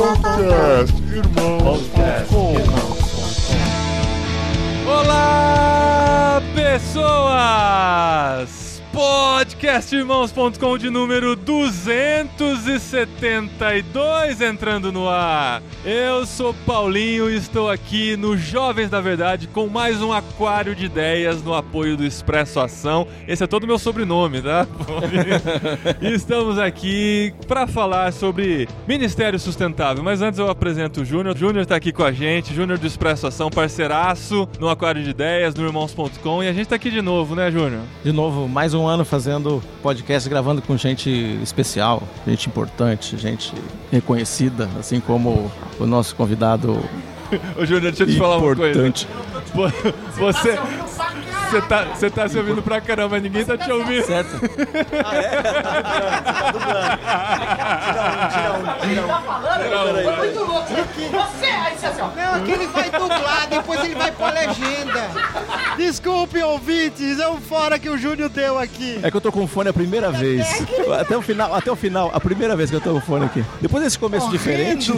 Olá, pessoas! Podcastirmãos.com de número 272 entrando no ar. Eu sou Paulinho e estou aqui no Jovens da Verdade com mais um aquário de ideias no apoio do Expresso Ação. Esse é todo o meu sobrenome, tá? E estamos aqui para falar sobre Ministério Sustentável. Mas antes eu apresento o Júnior. O Júnior está aqui com a gente, Júnior do Expresso Ação, parceiraço no aquário de ideias, no Irmãos.com. E a gente está aqui de novo, né, Júnior? De novo, mais um ano fazendo podcast, gravando com gente especial, gente importante, gente reconhecida, assim como o nosso convidado. Ô Júnior, deixa eu te falar uma coisa. Você tá se ouvindo pra caramba, ninguém tá te ouvindo. Certo. Ah, é? Tira um. Tá falando? É muito louco. Você, aí você assim, ó. Não, aqui ele vai dublar, depois ele vai pôr a legenda. Desculpe, ouvintes, é um fora que o Júnior deu aqui. É que eu tô com o fone a primeira vez. Até o final, a primeira vez que eu tô com o fone aqui. Depois desse começo diferente,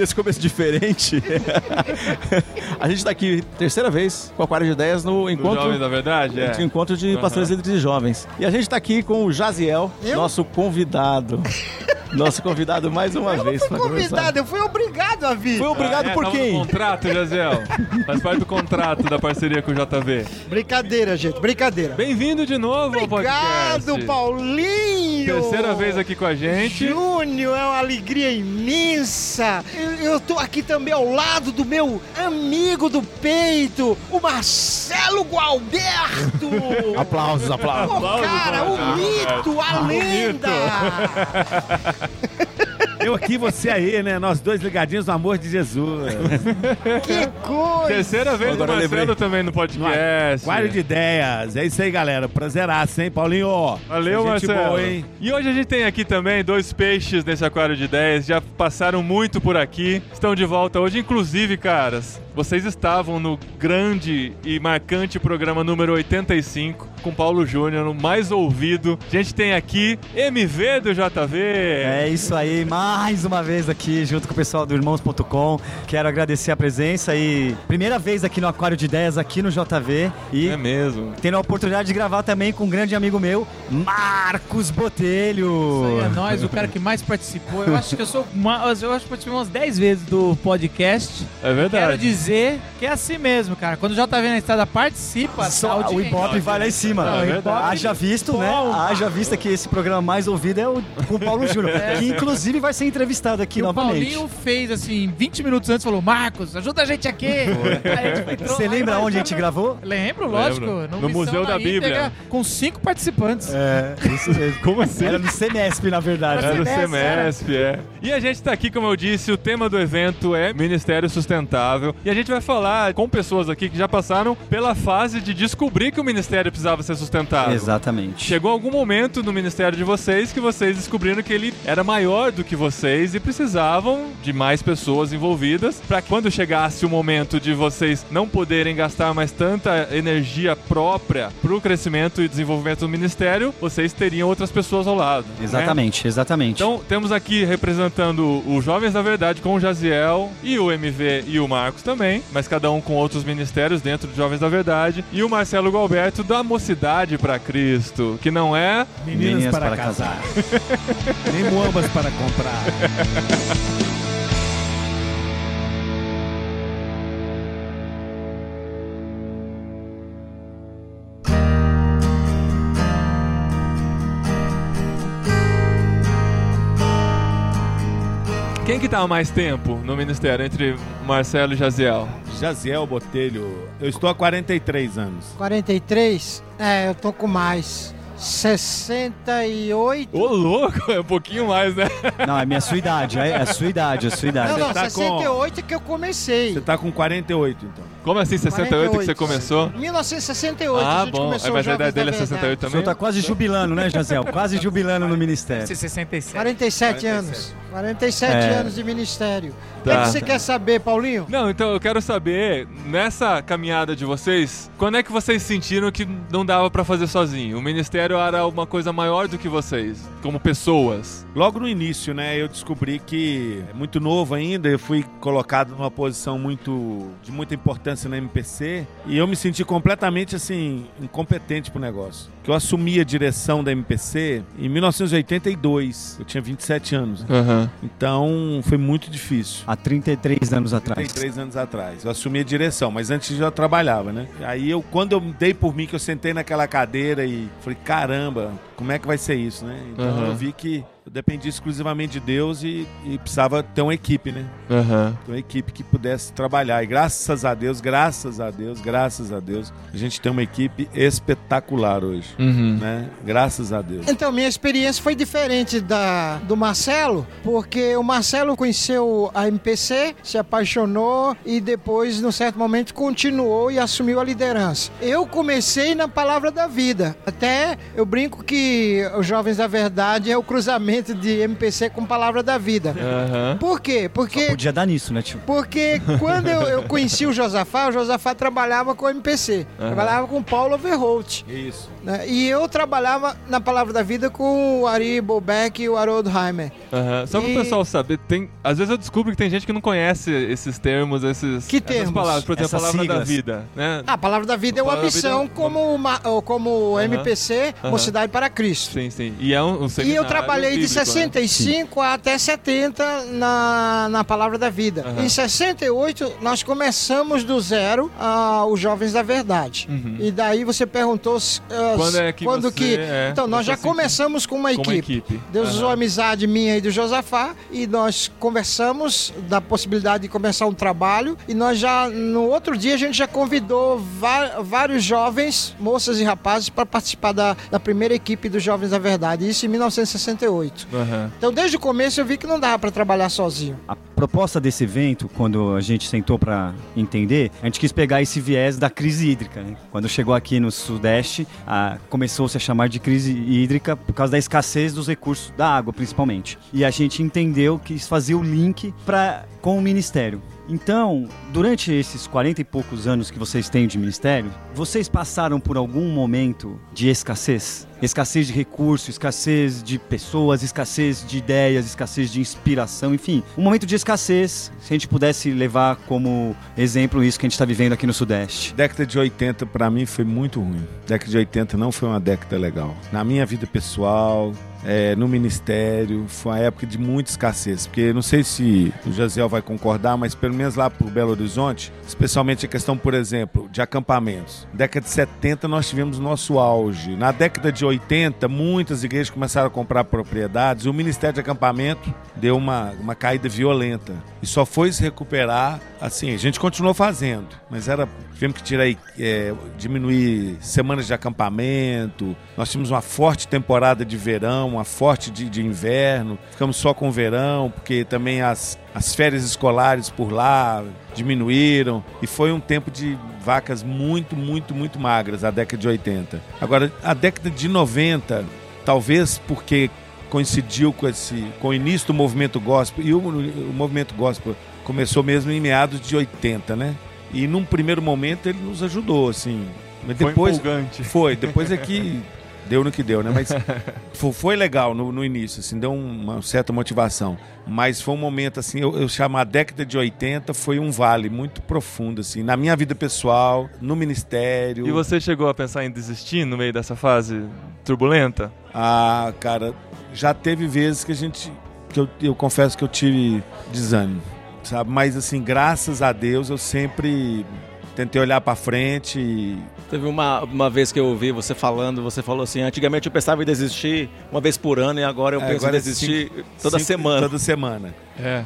a gente tá aqui, terceira vez, com o Aquário de Ideias no encontro... Jovem da Verdade, Encontro de pastores líderes e jovens. E a gente tá aqui com o Jaziel, nosso convidado. Nosso convidado mais uma vez. Eu não fui convidado, eu fui obrigado a vir. Foi obrigado por quem? No contrato, Jaziel. Faz parte do contrato da parceria com o JV. Brincadeira, gente, brincadeira. Bem-vindo de novo ao podcast. Obrigado, Paulinho. Terceira vez aqui com a gente. Júnior, é uma alegria imensa. Eu tô aqui também ao lado do meu amigo do peito, o Marcelo Gualberto. Aplausos. Pô, cara, o mito, a lenda. Eu aqui, você aí, né? Nós dois ligadinhos no amor de Jesus. Que coisa! Terceira vez do Marcelo também no podcast. Aquário de Ideias. É isso aí, galera. Prazeraço, hein, Paulinho? Valeu, Marcelo. Boa, hein? E hoje a gente tem aqui também dois peixes nesse Aquário de Ideias. Já passaram muito por aqui. Estão de volta hoje. Inclusive, caras, vocês estavam no grande e marcante programa número 85 com Paulo Júnior, no mais ouvido. A gente tem aqui MV do JV. É isso aí, mais uma vez aqui junto com o pessoal do Irmãos.com. Quero agradecer a presença e primeira vez aqui no Aquário de Ideias, aqui no JV. E é mesmo. tendo a oportunidade de gravar também com um grande amigo meu, Marcos Botelho. Isso aí é nós, o cara que mais participou. Eu acho que eu participei umas 10 vezes do podcast. É verdade. Quero dizer que é assim mesmo, cara. Quando o JV na estrada participa, Só o Ibope vai lá em cima. Não, é verdade. Haja visto, né? Haja vista que esse programa mais ouvido é o com o Paulo Júnior, que inclusive vai ser entrevistado aqui novamente. O Paulinho fez assim, 20 minutos antes, falou: Marcos, ajuda a gente aqui. Você lembra onde a gente gravou? Lembro, lógico. No Museu da Bíblia. Com 5 participantes. É, isso mesmo. Como assim? Era no Semesp, na verdade. Era no Semesp, é. E a gente tá aqui, como eu disse, o tema do evento é Ministério Sustentável. E a gente vai falar com pessoas aqui que já passaram pela fase de descobrir que o ministério precisava ser sustentável. Exatamente. Chegou algum momento no ministério de vocês que vocês descobriram que ele era maior do que vocês e precisavam de mais pessoas envolvidas para que quando chegasse o momento de vocês não poderem gastar mais tanta energia própria para o crescimento e desenvolvimento do ministério, vocês teriam outras pessoas ao lado. Exatamente, né? exatamente. Então, temos aqui representando os Jovens da Verdade com o Jaziel e o MV e o Marcos também, mas cada um com outros ministérios dentro dos Jovens da Verdade, e o Marcelo Gualberto da Mocidade para Cristo, que não é Meninas para casar. Nem muambas para comprar. Quem que tá há mais tempo no ministério entre Marcelo e Jaziel? Jaziel Botelho, eu estou há 43 anos. 43? É, eu tô com mais. 68. Ô, louco, é um pouquinho mais, né? Não, é sua idade, é a sua idade, Não, tá 68 é que eu comecei. Você tá com 48, então. Como assim, 68 que você 48. começou? 1968 a Ah, gente bom. começou Mas a Jovens idade dele é da 68 Verdade. O também? senhor tá quase jubilando, né, Jaziel? Quase jubilando no ministério. 67. 47 anos. 47 anos de ministério. O Tá. que você quer saber, Paulinho? Não, então eu quero saber, nessa caminhada de vocês, quando é que vocês sentiram que não dava pra fazer sozinho? O ministério era uma coisa maior do que vocês, como pessoas. Logo no início, né, eu descobri que, muito novo ainda, eu fui colocado numa posição de muita importância na MPC e eu me senti completamente, assim, incompetente pro negócio. Que eu assumi a direção da MPC em 1982, eu tinha 27 anos. Então, foi muito difícil. Há 33 anos atrás. 33 anos atrás. Eu assumi a direção, mas antes já trabalhava, né? Aí quando eu dei por mim, que eu sentei naquela cadeira e falei, caramba, como é que vai ser isso, né? Então eu vi que eu dependia exclusivamente de Deus e precisava ter uma equipe, né? Ter uma equipe que pudesse trabalhar. E graças a Deus, a gente tem uma equipe espetacular hoje, né? Graças a Deus. Então, minha experiência foi diferente do Marcelo, porque o Marcelo conheceu a MPC, se apaixonou e depois, num certo momento, continuou e assumiu a liderança. Eu comecei na Palavra da Vida. Até eu brinco que os Jovens da Verdade é o cruzamento de MPC com Palavra da Vida. Por quê? Porque... Só podia dar nisso, né, tio? Porque quando eu conheci o Josafá trabalhava com o MPC. Trabalhava com o Paulo Overholt. Isso. Né? E eu trabalhava na Palavra da Vida com o Ari Bolbeck e o Harold Heimer. Só para o pessoal saber, às vezes eu descubro que tem gente que não conhece esses termos, essas palavras. Por exemplo, essas a Palavra siglas da Vida. Né? A Palavra da Vida é uma missão como MPC, Mocidade para Cristo. Sim, sim. E é um seminário E eu trabalhei de bíblico, 65 até 70 na Palavra da Vida. Em 68, nós começamos do zero os Jovens da Verdade. E daí você perguntou quando que Então, nós já começamos com uma equipe. Deus usou a amizade minha e do Josafá e nós conversamos da possibilidade de começar um trabalho e nós já, no outro dia, a gente já convidou vários jovens, moças e rapazes, para participar da primeira equipe dos Jovens da Verdade. Isso em 1968. Então, desde o começo, eu vi que não dava para trabalhar sozinho. A proposta desse evento, quando a gente sentou para entender, a gente quis pegar esse viés da crise hídrica, né? Quando chegou aqui no Sudeste, começou-se a chamar de crise hídrica por causa da escassez dos recursos da água, principalmente. E a gente entendeu que isso fazia o link com o Ministério. Então, durante esses 40 e poucos anos que vocês têm de ministério, vocês passaram por algum momento de escassez? Escassez de recursos, escassez de pessoas, escassez de ideias, escassez de inspiração, enfim. Um momento de escassez, se a gente pudesse levar como exemplo isso que a gente está vivendo aqui no Sudeste. Década de 80 para mim foi muito ruim. Década de 80 não foi uma década legal. Na minha vida pessoal, no ministério, foi uma época de muita escassez. Porque não sei se o Jaziel vai concordar, mas pelo menos lá por Belo Horizonte, especialmente a questão, por exemplo, de acampamentos. Década de 70 nós tivemos nosso auge. Na década de 80, muitas igrejas começaram a comprar propriedades e o Ministério de Acampamento deu uma caída violenta. E só foi se recuperar, assim, a gente continuou fazendo, mas tivemos que diminuir semanas de acampamento, nós tínhamos uma forte temporada de verão, uma forte de inverno, ficamos só com o verão, porque também as férias escolares por lá diminuíram e foi um tempo de vacas muito, muito, muito magras, a década de 80. Agora, a década de 90, talvez porque coincidiu com o início do movimento gospel, e o movimento gospel começou mesmo em meados de 80, né? E num primeiro momento ele nos ajudou, assim. Mas depois, foi empolgante. Foi, depois é que deu no que deu, né? Mas foi legal no início, assim, deu uma certa motivação. Mas foi um momento, assim, eu chamo a década de 80, foi um vale muito profundo, assim, na minha vida pessoal, no ministério. E você chegou a pensar em desistir no meio dessa fase turbulenta? Ah, cara, já teve vezes que eu confesso que eu tive desânimo, sabe? Mas, assim, graças a Deus, eu sempre tentei olhar pra frente e... Teve uma vez que eu ouvi você falando, você falou assim, antigamente eu pensava em desistir uma vez por ano e agora eu penso em desistir toda semana. Toda semana.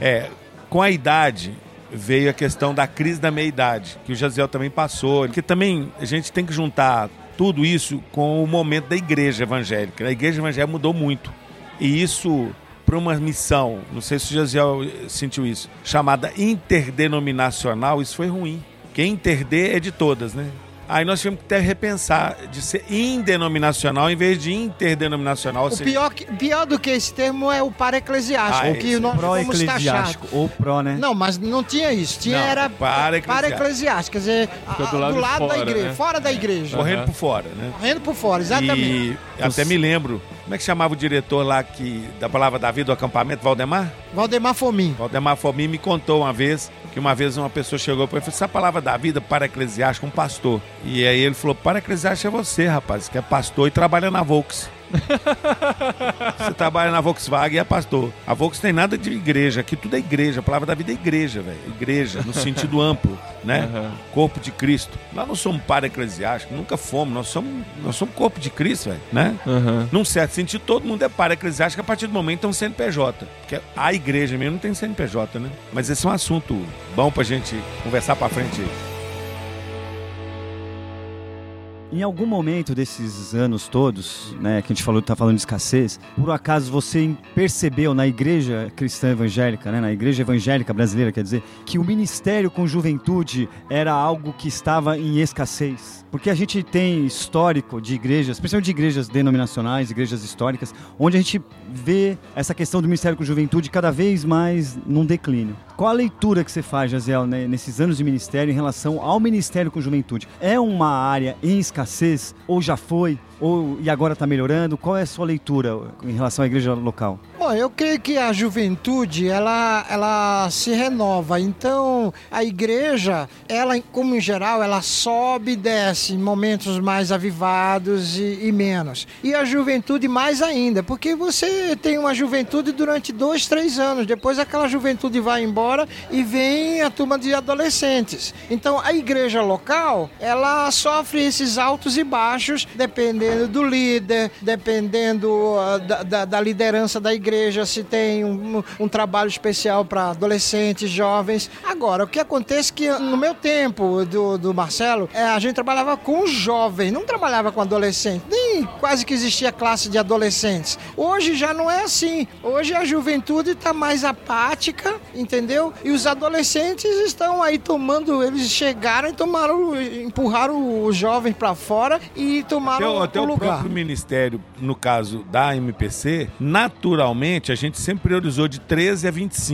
Com a idade veio a questão da crise da meia-idade, que o Jaziel também passou, porque também a gente tem que juntar tudo isso com o momento da igreja evangélica. A igreja evangélica mudou muito. E isso, para uma missão, não sei se o Jaziel sentiu isso, chamada interdenominacional, isso foi ruim. Porque interder é de todas, né? Aí nós tivemos que até repensar de ser indenominacional em vez de interdenominacional. Pior do que esse termo é o para-eclesiástico, que nós fomos taxados. Ou pró, né? Não, mas não tinha isso. Era para-eclesiástico, quer dizer, do lado da fora, igreja, né? fora da igreja. Correndo por fora, né? Correndo por fora, exatamente. E até me lembro, como é que chamava o diretor lá da Palavra da Vida do acampamento, Valdemar? Valdemar Fomin. Valdemar Fomin me contou uma vez uma pessoa chegou para ele e falou: essa palavra da vida para eclesiástico, um pastor. E aí ele falou: para eclesiástico é você, rapaz, que é pastor e trabalha na Volks. Você trabalha na Volkswagen e é pastor. A Volks tem nada de igreja, aqui tudo é igreja. A palavra da vida é igreja, velho. Igreja, no sentido amplo, né? Corpo de Cristo. Nós não somos para-eclesiásticos, nunca fomos. Nós somos corpo de Cristo, velho, né? Num certo sentido, todo mundo é para-eclesiástico a partir do momento que tem um CNPJ. Porque a igreja mesmo não tem CNPJ, né? Mas esse é um assunto bom pra gente conversar pra frente aí. Em algum momento desses anos todos, né, que a gente tá falando de escassez, por acaso você percebeu na igreja cristã evangélica, né, na igreja evangélica brasileira, quer dizer, que o ministério com juventude era algo que estava em escassez? Porque a gente tem histórico de igrejas, principalmente de igrejas denominacionais, igrejas históricas, onde a gente vê essa questão do ministério com juventude cada vez mais num declínio. Qual a leitura que você faz, Jaziel, né, nesses anos de ministério em relação ao ministério com juventude? É uma área em escassez ou já foi? E agora está melhorando? Qual é a sua leitura em relação à igreja local? Bom, eu creio que a juventude, ela se renova. Então, a igreja, ela, como em geral, ela sobe e desce em momentos mais avivados e menos. E a juventude mais ainda, porque você tem uma juventude durante 2, 3 anos. Depois aquela juventude vai embora e vem a turma de adolescentes. Então, a igreja local, ela sofre esses altos e baixos, dependendo do líder, dependendo da liderança da igreja, se tem um trabalho especial para adolescentes, jovens. Agora, o que acontece é que no meu tempo do Marcelo, a gente trabalhava com jovens, não trabalhava com adolescentes, nem quase que existia classe de adolescentes. Hoje já não é assim. Hoje a juventude está mais apática, entendeu? E os adolescentes estão aí eles chegaram e empurraram os jovens para fora e tomaram até o próprio ministério, no caso da MPC, naturalmente a gente sempre priorizou de 13 a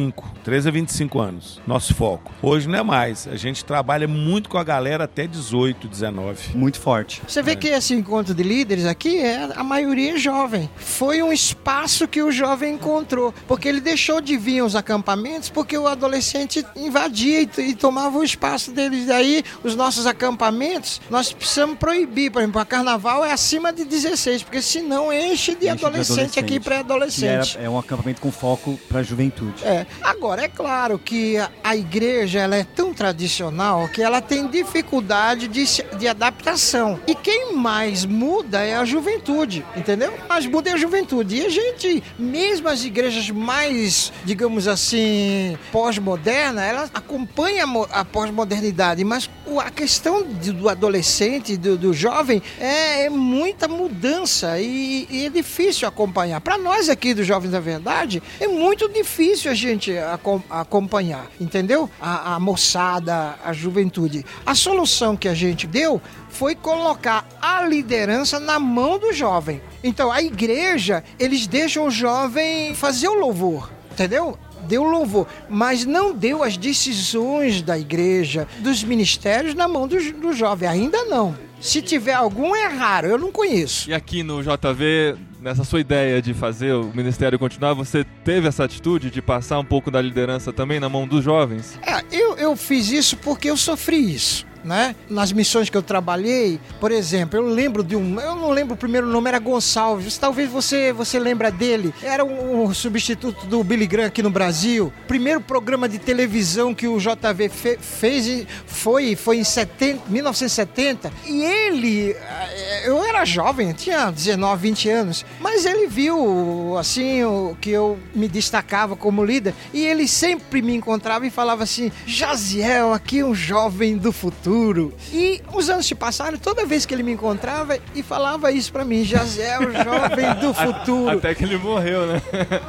25 anos, nosso foco. Hoje não é mais, a gente trabalha muito com a galera até 18, 19. Muito forte. Você vê que esse encontro de líderes aqui, a maioria é jovem. Foi um espaço que o jovem encontrou, porque ele deixou de vir aos acampamentos porque o adolescente invadia e tomava o espaço deles. Daí, os nossos acampamentos, nós precisamos proibir. Por exemplo, a carnaval é acima de 16, porque senão enche de adolescente aqui, pré-adolescente. É um acampamento com foco para a juventude. Agora, é claro que a igreja ela é tão tradicional que ela tem dificuldade de adaptação. E quem mais muda é a juventude, entendeu? Mas muda é a juventude. E a gente, mesmo as igrejas mais, digamos assim, pós-moderna, ela acompanha a pós-modernidade, mas a questão do adolescente, do jovem, é muita mudança e é difícil acompanhar. Para nós aqui dos Jovens da Verdade, é muito difícil a gente acompanhar, entendeu? A moçada, a juventude. A solução que a gente deu foi colocar a liderança na mão do jovem. Então, a igreja, eles deixam o jovem fazer o louvor, entendeu? Deu louvor, mas não deu as decisões da igreja, dos ministérios na mão do jovem, ainda não. Se tiver algum, é raro, eu não conheço. E aqui no JV, nessa sua ideia de fazer o ministério continuar, você teve essa atitude de passar um pouco da liderança também na mão dos jovens? Eu fiz isso porque eu sofri isso. Né? Nas missões que eu trabalhei, por exemplo, eu lembro eu não lembro o primeiro nome, era Gonçalves, talvez você lembra dele, era um substituto do Billy Graham aqui no Brasil. Primeiro programa de televisão que o JV fez foi em 1970, e ele, eu era jovem, tinha 19, 20 anos, mas ele viu assim que eu me destacava como líder, e ele sempre me encontrava e falava assim: Jaziel, aqui um jovem do futuro, futuro. E os anos se passaram, toda vez que ele me encontrava e falava isso pra mim, Jaziel, jovem do futuro. Até que ele morreu, né?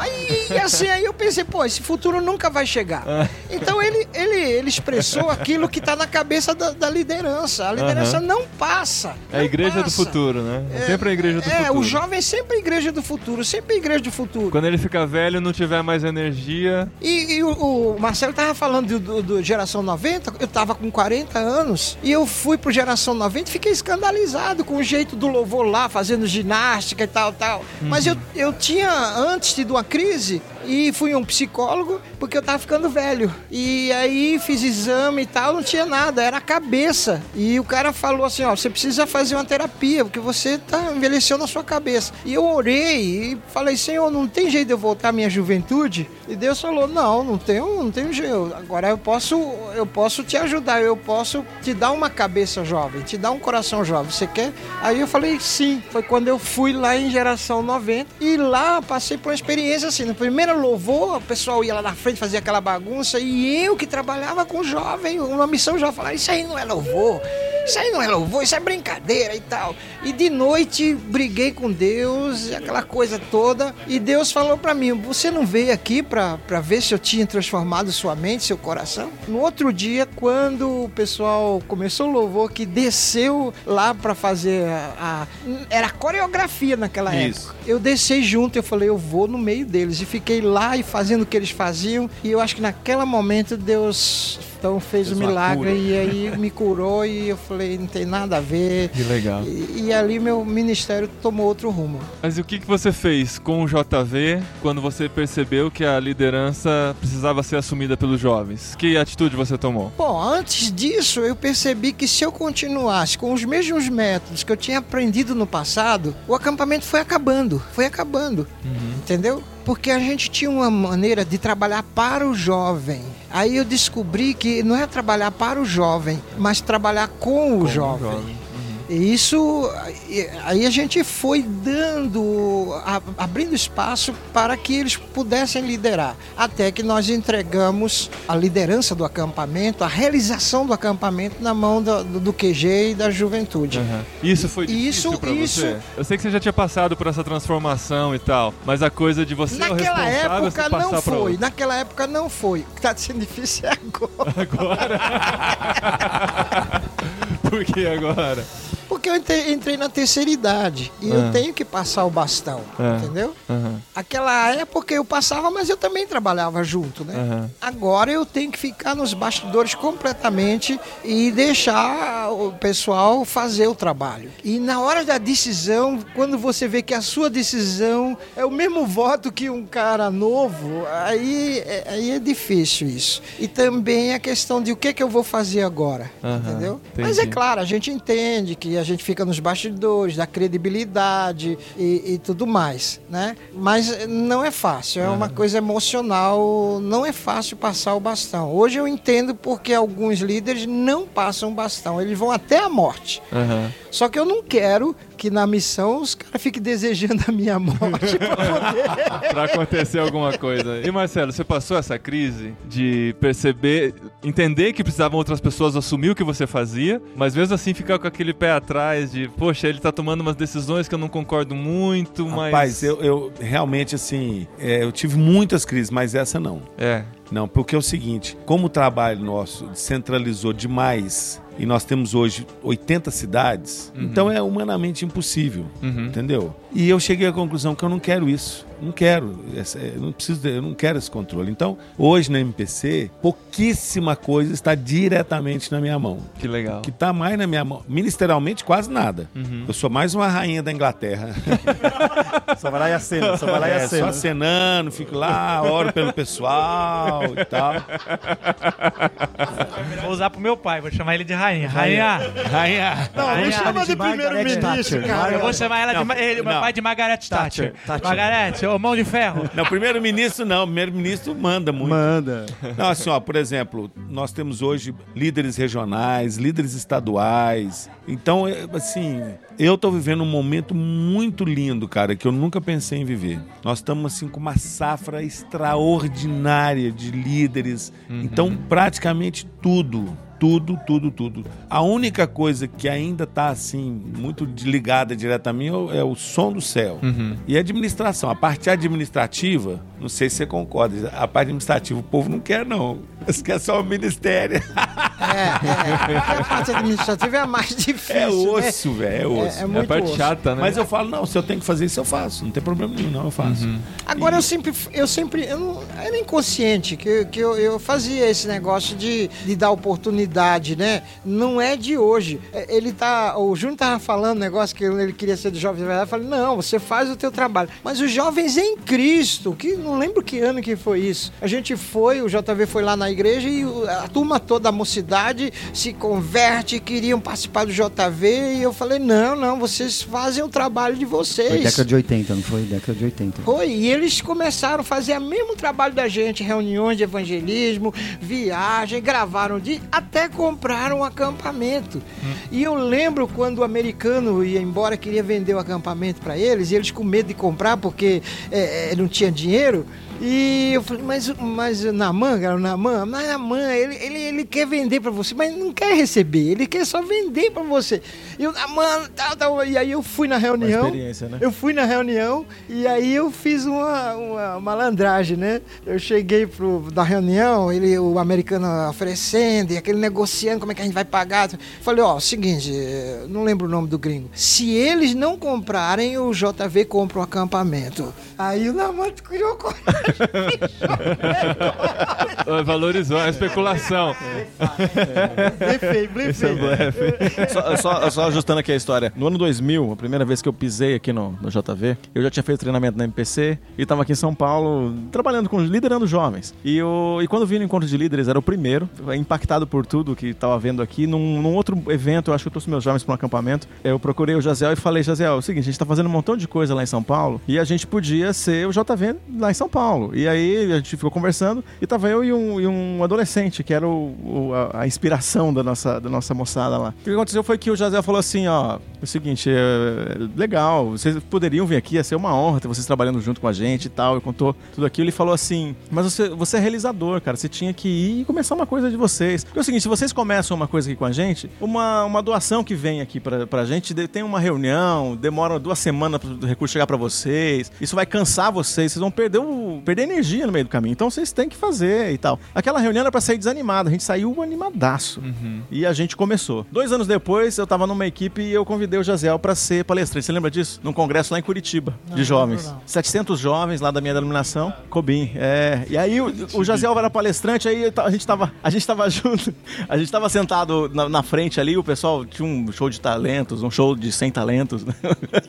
Aí eu pensei, pô, esse futuro nunca vai chegar. Então ele expressou aquilo que tá na cabeça da liderança. A liderança não passa. É a igreja do futuro, né? Sempre a igreja do futuro. O jovem é sempre a igreja do futuro, sempre a igreja do futuro. Quando ele ficar velho, não tiver mais energia... E o Marcelo tava falando do Geração 90, eu tava com 40 anos, e eu fui pro Geração 90 e fiquei escandalizado com o jeito do louvor lá, fazendo ginástica e tal. Mas eu tinha antes tido uma crise e fui a um psicólogo porque eu tava ficando velho. E aí fiz exame e tal, não tinha nada, era a cabeça. E o cara falou assim, ó, você precisa fazer uma terapia, porque você envelheceu na sua cabeça. E eu orei e falei, Senhor, não tem jeito de eu voltar à minha juventude? E Deus falou, não tenho jeito. Agora eu posso te ajudar, eu posso te dar uma cabeça jovem, te dar um coração jovem. Você quer? Aí eu falei, sim. Foi quando eu fui lá em Geração 90 e lá passei por uma experiência assim. No primeiro louvor, o pessoal ia lá na frente, fazia aquela bagunça e eu que trabalhava com jovem, uma missão jovem, falava, isso aí não é louvor, isso é brincadeira e tal. E de noite briguei com Deus, aquela coisa toda, e Deus falou pra mim, você não veio aqui pra ver se eu tinha transformado sua mente, seu coração? No outro dia, quando o pessoal começou o louvor, que desceu lá pra fazer era coreografia naquela época. Eu desci junto, eu falei, eu vou no meio deles, e fiquei lá e fazendo o que eles faziam, e eu acho que naquele momento Deus então fez um milagre e aí me curou e eu falei, não tem nada a ver. Que legal. E ali meu ministério tomou outro rumo. Mas e o que você fez com o JV quando você percebeu que a liderança precisava ser assumida pelos jovens? Que atitude você tomou? Bom, antes disso eu percebi que se eu continuasse com os mesmos métodos que eu tinha aprendido no passado, o acampamento foi acabando. Entendeu? Porque a gente tinha uma maneira de trabalhar para o jovem. Aí eu descobri que não é trabalhar para o jovem, mas trabalhar com o jovem. E isso, aí a gente foi abrindo espaço para que eles pudessem liderar. Até que nós entregamos a liderança do acampamento, a realização do acampamento na mão do QG e da juventude. Isso foi difícil para você? Eu sei que você já tinha passado por essa transformação e tal, mas a coisa de você ser o responsável, você passar para outro. Naquela época não foi. O que está sendo difícil é agora. Agora? Por que agora? Porque eu entrei na terceira idade e eu tenho que passar o bastão, entendeu? Aquela época eu passava, mas eu também trabalhava junto, né? Agora eu tenho que ficar nos bastidores completamente e deixar o pessoal fazer o trabalho. E na hora da decisão, quando você vê que a sua decisão é o mesmo voto que um cara novo, aí é difícil isso. E também a questão de o que eu vou fazer agora, entendeu? Entendi. Mas é claro, a gente entende que a gente fica nos bastidores, da credibilidade e tudo mais, né? Mas não é fácil, é uma coisa emocional, não é fácil passar o bastão. Hoje eu entendo porque alguns líderes não passam o bastão, eles vão até a morte. Só que eu não quero que na missão os caras fiquem desejando a minha morte pra acontecer alguma coisa. E Marcelo, você passou essa crise de entender que precisavam outras pessoas assumir o que você fazia, mas mesmo assim ficar com aquele pé atrás de, poxa, ele tá tomando umas decisões que eu não concordo muito, mas... Rapaz, eu realmente, assim, eu tive muitas crises, mas essa não. Não, porque é o seguinte, como o trabalho nosso centralizou demais e nós temos hoje 80 cidades, então é humanamente impossível, entendeu? E eu cheguei à conclusão que eu não quero isso, não quero esse controle. Então, hoje na MPC, pouquíssima coisa está diretamente na minha mão. Que legal. Que está mais na minha mão, ministerialmente quase nada. Eu sou mais uma rainha da Inglaterra. Só vai lá e acena, só acenando, fico lá, oro pelo pessoal e tal. Vou usar pro meu pai, vou chamar ele de rainha. Rainha. Não chama de primeiro-ministro, cara. Eu vou chamar ela meu pai de Margaret Thatcher. Margaret, ô mão de ferro. Não, primeiro-ministro não. Primeiro-ministro manda muito. Não, assim, ó, por exemplo, nós temos hoje líderes regionais, líderes estaduais. Então, assim, eu tô vivendo um momento muito lindo, cara, que eu nunca pensei em viver. Nós estamos, assim, com uma safra extraordinária de líderes. Então, praticamente tudo tudo. A única coisa que ainda tá assim, muito ligada direto a mim é o som do céu. E a administração. A parte administrativa, não sei se você concorda, a parte administrativa o povo não quer, não. Eles querem só o ministério. A parte administrativa é a mais difícil. É osso, velho, é osso. É a parte chata, né? Mas eu falo, não, se eu tenho que fazer isso, eu faço. Não tem problema nenhum, não, eu faço. Agora, eu era inconsciente que eu fazia esse negócio de dar oportunidade, né? Não é de hoje. O Júnior tava falando um negócio que ele queria ser de Jovens da Verdade. Eu falei, não, você faz o teu trabalho. Mas os Jovens em Cristo, que não lembro que ano que foi isso. A gente foi, o JV foi lá na igreja e a turma toda, a mocidade, se converte, queriam participar do JV e eu falei, não, vocês fazem o trabalho de vocês. Foi década de 80, não foi? Década de 80. Foi, e eles começaram a fazer o mesmo trabalho da gente, reuniões de evangelismo, viagem, gravaram até compraram um acampamento. E eu lembro quando o americano ia embora, queria vender o acampamento para eles, e eles com medo de comprar porque não tinha dinheiro. E eu falei, mas Naaman, ele quer vender pra você, mas não quer receber, ele quer só vender pra você. E o Naaman, e aí eu fui na reunião. Uma experiência, né? Eu fui na reunião e aí eu fiz uma malandragem, né? Eu cheguei da reunião, o americano oferecendo, e aquele negociando, como é que a gente vai pagar. Falei, seguinte, não lembro o nome do gringo. Se eles não comprarem, o JV compra o acampamento. Aí o Naaman criou coragem. Valorizou a especulação. Só ajustando aqui a história. No ano 2000, a primeira vez que eu pisei aqui no JV, eu já tinha feito treinamento na MPC e estava aqui em São Paulo trabalhando liderando jovens. E quando vim no encontro de líderes, era o primeiro, impactado por tudo que estava vendo aqui. Num outro evento, eu acho que eu trouxe meus jovens para um acampamento. Eu procurei o Jaziel e falei, Jaziel, é o seguinte, a gente está fazendo um montão de coisa lá em São Paulo e a gente podia ser o JV lá em São Paulo. E aí a gente ficou conversando e tava eu e um adolescente, que era a inspiração da nossa moçada lá. O que aconteceu foi que o Jaziel falou assim, é o seguinte, legal, vocês poderiam vir aqui, ia ser uma honra ter vocês trabalhando junto com a gente e tal, e contou tudo aquilo. Ele falou assim, mas você é realizador, cara, você tinha que ir e começar uma coisa de vocês. Porque é o seguinte, se vocês começam uma coisa aqui com a gente, uma doação que vem aqui pra gente, tem uma reunião, demora 2 semanas para o recurso chegar pra vocês, isso vai cansar vocês vão perder energia no meio do caminho, então vocês têm que fazer e tal. Aquela reunião era pra sair desanimado, a gente saiu animadaço. E a gente começou. 2 anos depois, eu tava numa equipe e eu convidei o Jaziel pra ser palestrante. Você lembra disso? Num congresso lá em Curitiba, de jovens. Não. 700 jovens lá da minha denominação, Cobim. E aí o Jaziel era palestrante, aí a gente tava junto, a gente tava sentado na frente ali, o pessoal tinha um show de talentos, um show de 100 talentos, né?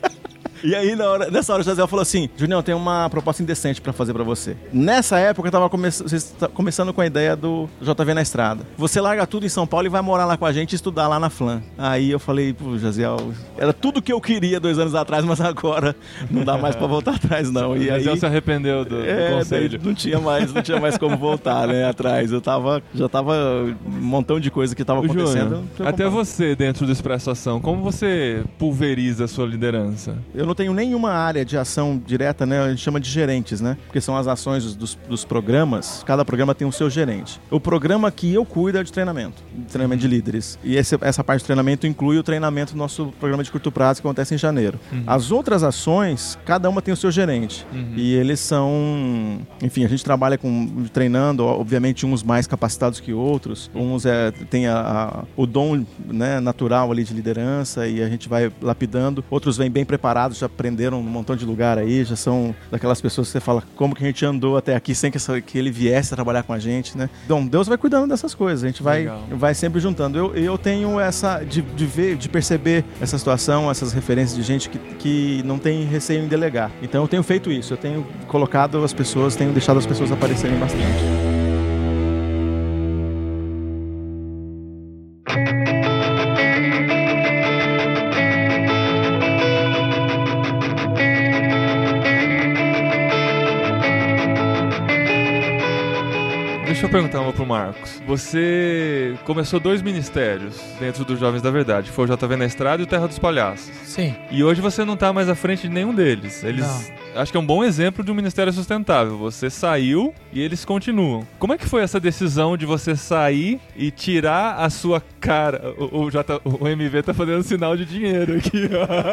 E aí, nessa hora, o Jaziel falou assim, Junião, tem uma proposta indecente pra fazer pra você. Nessa época, eu tava começando com a ideia do JV na Estrada. Você larga tudo em São Paulo e vai morar lá com a gente e estudar lá na FLAM. Aí eu falei, Jaziel, era tudo que eu queria 2 anos atrás, mas agora não dá mais pra voltar atrás, não. E aí, Jaziel se arrependeu do conselho. Não tinha mais como voltar, né, atrás. Já tava um montão de coisa que tava acontecendo. Júnior, até você, dentro do Expresso Ação, como você pulveriza a sua liderança? Eu não tenho nenhuma área de ação direta, né? A gente chama de gerentes, né? Porque são as ações dos programas. Cada programa tem o seu gerente. O programa que eu cuido é de treinamento de líderes. E essa parte de treinamento inclui o treinamento do nosso programa de curto prazo, que acontece em janeiro. As outras ações, cada uma tem o seu gerente. E eles são... Enfim, a gente trabalha treinando, obviamente, uns mais capacitados que outros. Uns têm o dom, né, natural ali de liderança e a gente vai lapidando. Outros vêm bem preparados, já aprenderam num montão de lugar aí, já são daquelas pessoas que você fala como que a gente andou até aqui sem que ele viesse a trabalhar com a gente, né? Então, Deus vai cuidando dessas coisas, a gente vai sempre juntando. Eu tenho essa de perceber essa situação, essas referências de gente que não tem receio em delegar. Então eu tenho feito isso, eu tenho colocado as pessoas, tenho deixado as pessoas aparecerem bastante. Deixa eu perguntar uma pro Marcos. Você começou 2 ministérios dentro dos Jovens da Verdade. Foi o JV na Estrada e o Terra dos Palhaços. Sim. E hoje você não tá mais à frente de nenhum deles. acho que é um bom exemplo de um ministério sustentável. Você saiu e eles continuam. Como é que foi essa decisão de você sair e tirar a sua cara? O MV tá fazendo sinal de dinheiro aqui.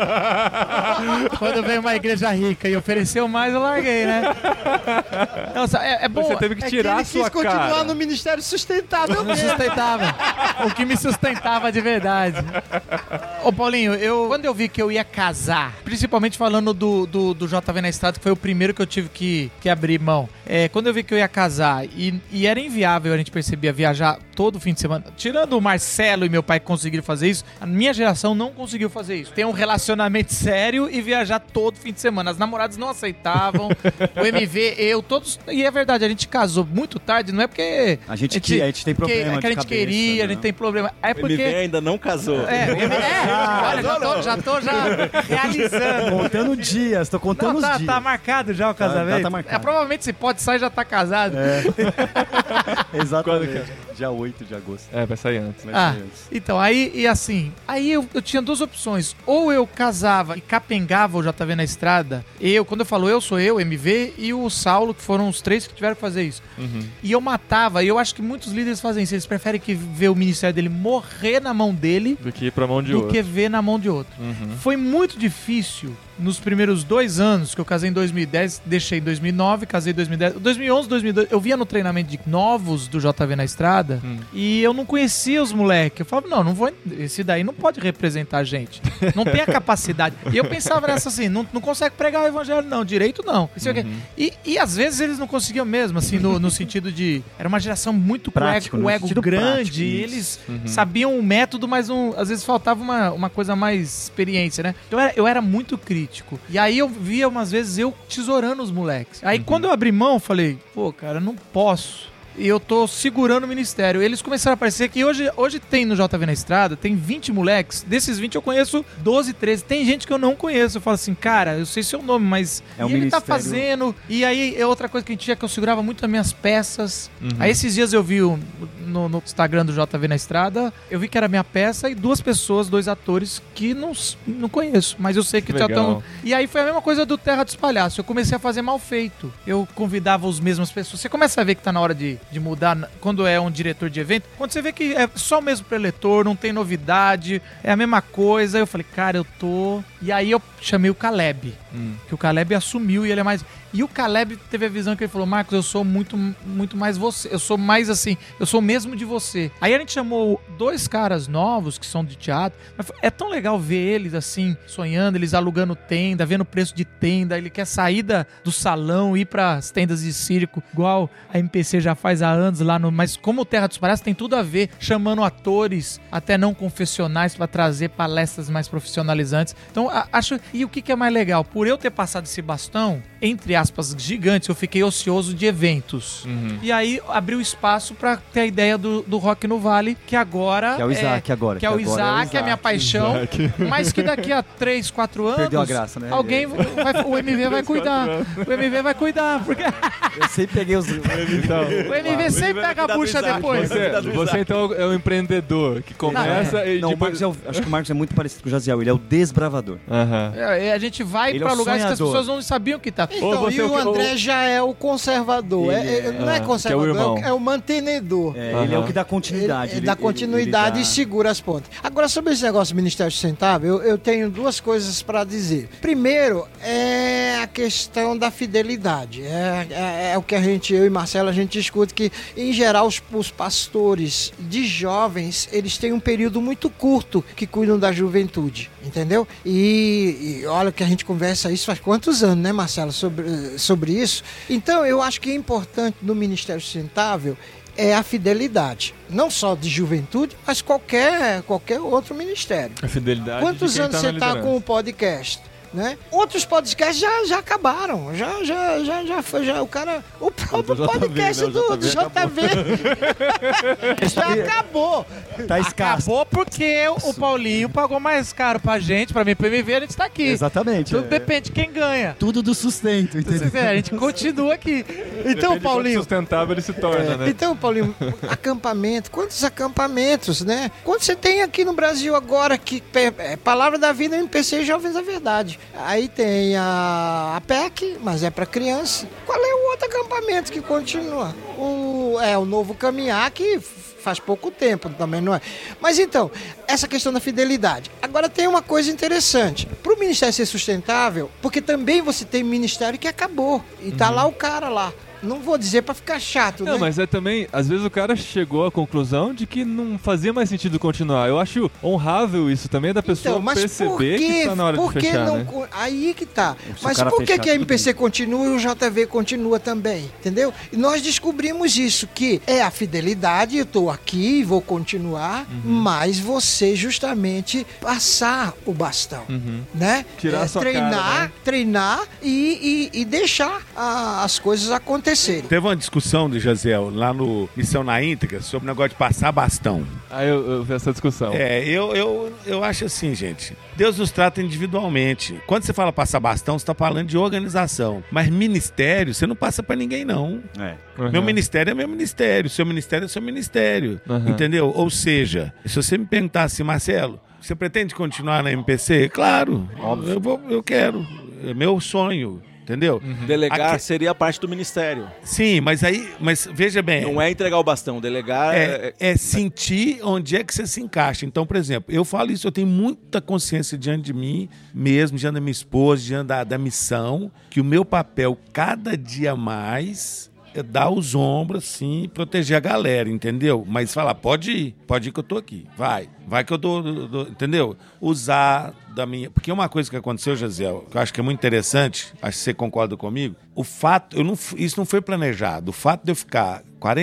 Quando veio uma igreja rica e ofereceu mais, eu larguei, né? Nossa, é bom. Você teve que tirar a sua cara. Ele quis continuar no Ministério Sustentável Não mesmo. sustentava. O que me sustentava de verdade. Ô, Paulinho, quando eu vi que eu ia casar, principalmente falando do JV na Estrada, que foi o primeiro que eu tive que abrir mão. Quando eu vi que eu ia casar e era inviável, a gente percebia, viajar todo fim de semana. Tirando o Marcelo e meu pai que conseguiram fazer isso, a minha geração não conseguiu fazer isso. Ter um relacionamento sério e viajar todo fim de semana. As namoradas não aceitavam. O MV, todos... E é verdade, a gente casou muito tarde, não é porque... A gente tem problema que a gente queria, a gente tem problema. É porque... O MV ainda não casou. Olha, já tô realizando. Contando dias, tô contando os dias. Tá marcado já o casamento? Tá marcado. Provavelmente se pode sair já tá casado. Exatamente. Dia 8 de agosto. Vai sair antes. Então, aí eu tinha duas opções. Ou eu casava e capengava o JV na Estrada. Quando eu falo eu, sou eu, MV e o Saulo, que foram os três que tiveram que fazer isso. E eu matava, e eu acho que muitos líderes fazem isso. Eles preferem ver o ministério dele morrer na mão dele do que ir pra mão de outro. Do que ver na mão de outro. Foi muito difícil nos primeiros 2 anos, que eu casei em 2010, deixei em 2009, casei em 2010. 2011, 2012, eu via no treinamento de novos do JV na Estrada e eu não conhecia os moleques. Eu falava, não vou. Esse daí não pode representar a gente. Não tem a capacidade. E eu pensava nessa assim, não consegue pregar o evangelho, não, direito não. E às vezes eles não conseguiam mesmo, assim, no sentido de. Era uma geração muito prático, com o ego grande. Prático, e eles sabiam o método, mas às vezes faltava uma coisa mais experiência, né? Eu era muito crítico. E aí eu via umas vezes eu tesourando os moleques. Aí quando eu abri mão, eu falei, cara, não posso. E eu tô segurando o ministério. Eles começaram a aparecer que hoje tem no JV na Estrada, tem 20 moleques. Desses 20 eu conheço 12, 13. Tem gente que eu não conheço. Eu falo assim, cara, eu sei seu nome, mas ele tá fazendo. E aí, outra coisa que a gente tinha que eu segurava muito as minhas peças. Aí esses dias eu vi no Instagram do JV na Estrada, eu vi que era minha peça e 2 pessoas, 2 atores que não conheço, mas eu sei que tratam. E aí foi a mesma coisa do Terra dos Palhaços. Eu comecei a fazer mal feito. Eu convidava as mesmas pessoas. Você começa a ver que tá na hora de mudar quando é um diretor de evento, quando você vê que é só o mesmo preletor, não tem novidade, é a mesma coisa. Eu falei, cara, eu tô... E aí eu chamei o Caleb, que o Caleb assumiu e ele é mais... E o Caleb teve a visão que ele falou, Marcos, eu sou muito, muito mais você, eu sou mais assim, eu sou mesmo de você. Aí a gente chamou 2 caras novos, que são de teatro, mas é tão legal ver eles assim, sonhando, eles alugando tenda, vendo o preço de tenda, ele quer sair do salão, ir pras tendas de circo, igual a MPC já faz há anos lá no... Mas como o Terra dos Palhaços tem tudo a ver, chamando atores até não confessionais para trazer palestras mais profissionalizantes. Então, acho... E o que é mais legal? Por eu ter passado esse bastão, entre aspas, gigantes, eu fiquei ocioso de eventos. E aí abriu espaço para ter a ideia do Rock no Vale, que agora... Que é o Isaac agora. Que é o Isaac, é a minha paixão. Mas que daqui a 3, 4 anos... Perdeu a graça, né? Alguém o MV vai cuidar. O MV vai cuidar, porque... Eu sempre peguei os... O MV sempre pega a bucha depois. Você então é o empreendedor que começa e depois... Acho que o Marcos é muito parecido com o Jaziel, ele é o desbravador. A gente vai pra lugares que as pessoas não sabiam que tá. Então, e o André já é o conservador. Não é conservador, é o mantenedor. Ele é o que dá continuidade. Ele dá continuidade e segura as pontas. Agora, sobre esse negócio do Ministério Sustentável, eu tenho 2 coisas para dizer. Primeiro, é a questão da fidelidade. É o que eu e Marcelo, a gente discute que, em geral, os pastores de jovens, eles têm um período muito curto que cuidam da juventude, entendeu? E olha que a gente conversa isso faz quantos anos, né, Marcelo, sobre isso. Então, eu acho que é importante no Ministério Sustentável é a fidelidade, não só de juventude, mas qualquer outro ministério. A fidelidade. Quantos anos você está com o podcast? Né? Outros podcasts já acabaram. Já o cara. O próprio podcast do JV já acabou. Tá escasso. Acabou porque o Paulinho pagou mais caro pra gente, pra mim, pro MV, a gente tá aqui. Exatamente. Tudo depende de quem ganha. Tudo do sustento, entendeu? A gente continua aqui. Então, Paulinho. Sustentável ele se torna, né? Então, Paulinho, acampamento. Quantos acampamentos, né? Quantos você tem aqui no Brasil agora que Palavra da Vida MPC Jovens da Verdade? Aí tem a PEC, mas é para criança. Qual é o outro acampamento que continua? O Novo Caminhar, que faz pouco tempo, também não é. Mas então, essa questão da fidelidade. Agora tem uma coisa interessante. Para o Ministério ser sustentável, porque também você tem ministério que acabou. E tá lá o cara lá. Não vou dizer pra ficar chato, né? Não, mas é também, às vezes o cara chegou à conclusão de que não fazia mais sentido continuar. Eu acho honrável isso também da pessoa perceber que tá na hora de fechar, não, né? Aí que tá. Mas por que a MPC continua e o JV continua também? Entendeu? E nós descobrimos isso, que é a fidelidade, eu tô aqui e vou continuar, mas você justamente passar o bastão, né? Tirar a sua cara, né? Treinar e deixar as coisas acontecerem. Teve uma discussão de Jaziel lá no Missão na Íntegra sobre o negócio de passar bastão. Eu vi essa discussão. Eu acho assim, gente. Deus nos trata individualmente. Quando você fala passar bastão, você está falando de organização. Mas ministério, você não passa para ninguém, não. Meu ministério é meu ministério. Seu ministério é seu ministério. Entendeu? Ou seja, se você me perguntasse, Marcelo, você pretende continuar na MPC? Claro. Óbvio. Eu quero. É meu sonho. Entendeu? Delegar seria parte do ministério. Sim, mas veja bem. Não é entregar o bastão, delegar é sentir onde é que você se encaixa. Então, por exemplo, eu falo isso, eu tenho muita consciência diante de mim mesmo, diante da minha esposa, diante da missão, que o meu papel cada dia mais é dar os ombros, assim, proteger a galera, entendeu? Mas falar, pode ir que eu tô aqui, vai que eu dou, entendeu? Usar da minha... Porque uma coisa que aconteceu, Jaziel, que eu acho que é muito interessante, acho que você concorda comigo, o fato, isso não foi planejado, o fato de eu ficar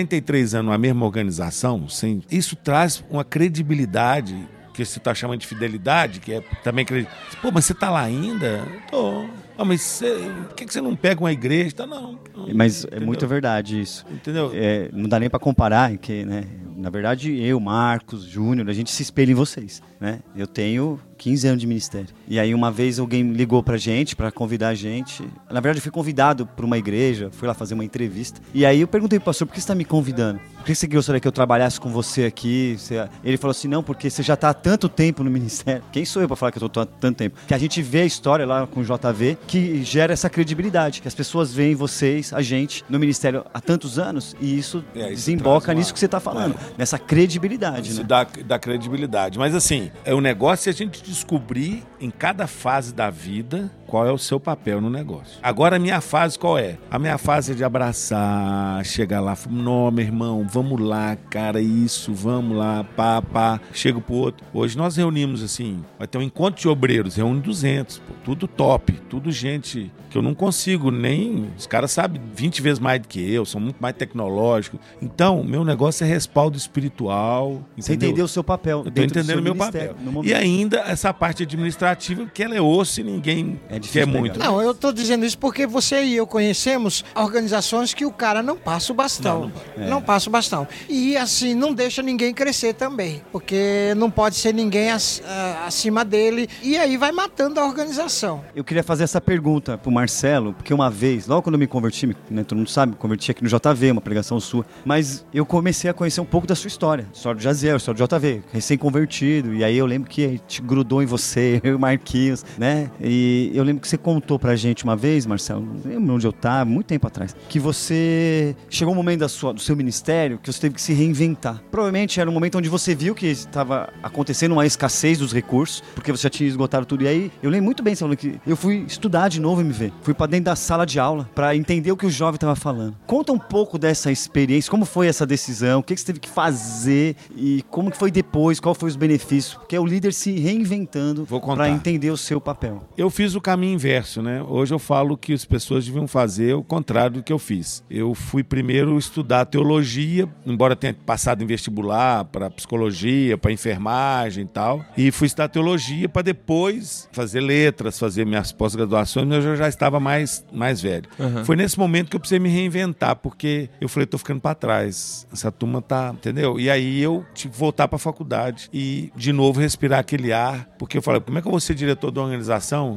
43 anos na mesma organização, isso traz uma credibilidade, que você tá chamando de fidelidade, que é também... Pô, mas você tá lá ainda? Tô... Mas por que você não pega uma igreja? Não. Mas é muito verdade isso. Entendeu? Não dá nem para comparar, que, né? Na verdade, eu, Marcos, Júnior, a gente se espelha em vocês, né? Eu tenho 15 anos de ministério. E aí uma vez alguém ligou pra gente, pra convidar a gente. Na verdade eu fui convidado por uma igreja, fui lá fazer uma entrevista. E aí eu perguntei pro pastor, por que você tá me convidando? Por que você gostaria que eu trabalhasse com você aqui? Ele falou assim, não, porque você já tá há tanto tempo no ministério. Quem sou eu pra falar que eu tô há tanto tempo? Que a gente vê a história lá com o JV, que gera essa credibilidade, que as pessoas veem vocês, a gente, no ministério há tantos anos, e isso desemboca nisso que você tá falando, nessa credibilidade. Isso, né? dá credibilidade. Mas assim, o negócio é a gente descobrir em cada fase da vida qual é o seu papel no negócio. Agora a minha fase qual é? A minha fase é de abraçar, chegar lá, não, meu irmão, vamos lá, cara, isso, vamos lá, pá, chego pro outro. Hoje nós reunimos assim, vai ter um encontro de obreiros, reúne 200, pô, tudo top, tudo gente que eu não consigo nem, os caras sabem 20 vezes mais do que eu, são muito mais tecnológicos. Então, meu negócio é respaldo espiritual. Você entendeu o seu papel. Eu tô entendendo o meu papel. E ainda essa parte administrativa, que ela é osso e ninguém quer muito. Não, eu tô dizendo isso porque você e eu conhecemos organizações que o cara não passa o bastão. Não passa o bastão. E assim, não deixa ninguém crescer também, porque não pode ser ninguém acima dele, e aí vai matando a organização. Eu queria fazer essa pergunta pro Marcelo, porque uma vez, logo quando eu me converti, né, todo mundo sabe, converti aqui no JV, uma pregação sua, mas eu comecei a conhecer um pouco da sua história do Jaziel, história do JV, recém-convertido, e aí eu lembro que te grudou em você, eu e o Marquinhos, né, e eu lembro que você contou pra gente uma vez, Marcelo, não lembro onde eu tava, muito tempo atrás, que você chegou um momento do seu ministério que você teve que se reinventar. Provavelmente era um momento onde você viu que estava acontecendo uma escassez dos recursos, porque você já tinha esgotado tudo, e aí eu lembro muito bem, você falando que eu fui estudar de novo MV, fui pra dentro da sala de aula pra entender o que o jovem tava falando. Conta um pouco dessa experiência, como foi essa decisão, o que você teve que fazer e como que foi depois, qual foi os benefícios, porque é o líder se reinventando pra entender o seu papel. Eu fiz o caminho inverso, né? Hoje eu falo que as pessoas deviam fazer o contrário do que eu fiz. Eu fui primeiro estudar teologia, embora tenha passado em vestibular para psicologia, para enfermagem e tal, e fui estudar teologia para depois fazer letras, fazer minhas pós-graduações, mas eu já estava mais velho. Foi nesse momento que eu precisei me reinventar, porque eu falei, tô ficando para trás, essa turma tá, entendeu? E aí eu tive que voltar para a faculdade e de novo respirar aquele ar, porque eu falei, como é que eu vou ser diretor de uma organização onde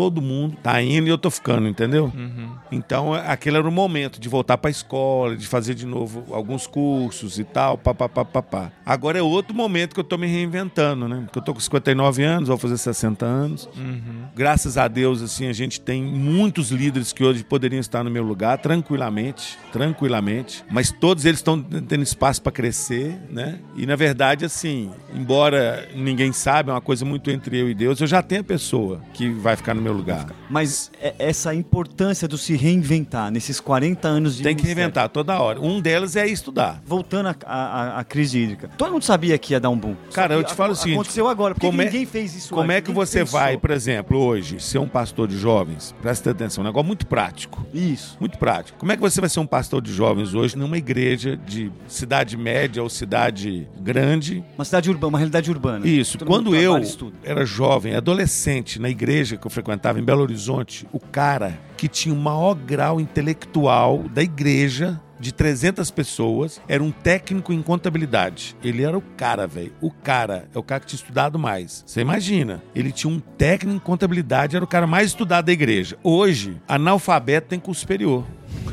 todo mundo tá indo e eu tô ficando, entendeu? Então, aquele era o momento de voltar pra escola, de fazer de novo alguns cursos e tal, papapá. Agora é outro momento que eu tô me reinventando, né? Porque eu tô com 59 anos, vou fazer 60 anos. Graças a Deus, assim, a gente tem muitos líderes que hoje poderiam estar no meu lugar, tranquilamente, mas todos eles estão tendo espaço para crescer, né? E, na verdade, assim, embora ninguém saiba, é uma coisa muito entre eu e Deus, eu já tenho a pessoa que vai ficar no meu lugar. Mas essa importância do se reinventar nesses 40 anos de Tem que reinventar toda hora. Um delas é estudar. Voltando à crise hídrica. Todo mundo sabia que ia dar um boom. Cara, eu te falo o seguinte... Aconteceu agora. Por que ninguém fez isso Como antes? é que você vai, por exemplo, hoje, ser um pastor de jovens? Presta atenção, um negócio muito prático. Isso. Muito prático. Como é que você vai ser um pastor de jovens hoje numa igreja de cidade média ou cidade grande? Uma cidade urbana, uma realidade urbana. Isso. Todo Quando mundo eu trabalha, estuda. era jovem, adolescente, na igreja que eu frequentava em Belo Horizonte, o cara que tinha o maior grau intelectual da igreja, de 300 pessoas, era um técnico em contabilidade. Ele era o cara, velho. O cara é o cara que tinha estudado mais. Você imagina, ele tinha um técnico em contabilidade, era o cara mais estudado da igreja. Hoje, analfabeto tem curso superior.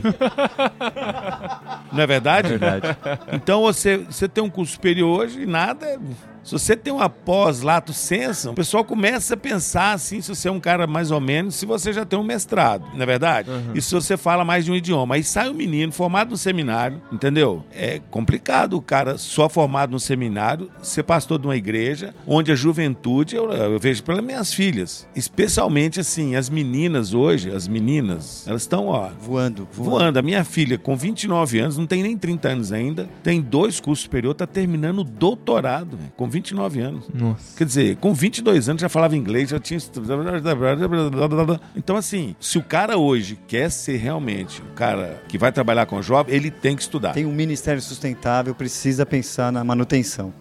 Não é verdade? É verdade. Então você tem um curso superior hoje e nada... Se você tem uma pós lato sensu, o pessoal começa a pensar assim, se você é um cara mais ou menos, se você já tem um mestrado, não é verdade? E se você fala mais de um idioma. Aí sai um menino formado no seminário, entendeu? É complicado o cara só formado no seminário ser pastor de uma igreja, onde a juventude, eu vejo pelas minhas filhas, especialmente assim, as meninas hoje, elas estão, ó... Voando. A minha filha, com 29 anos, não tem nem 30 anos ainda, tem 2 cursos superiores, tá terminando o doutorado, com 29 anos. Nossa. Quer dizer, com 22 anos já falava inglês, já tinha... Então, assim, se o cara hoje quer ser realmente o cara que vai trabalhar com jovem, ele tem que estudar. Tem um ministério sustentável, precisa pensar na manutenção.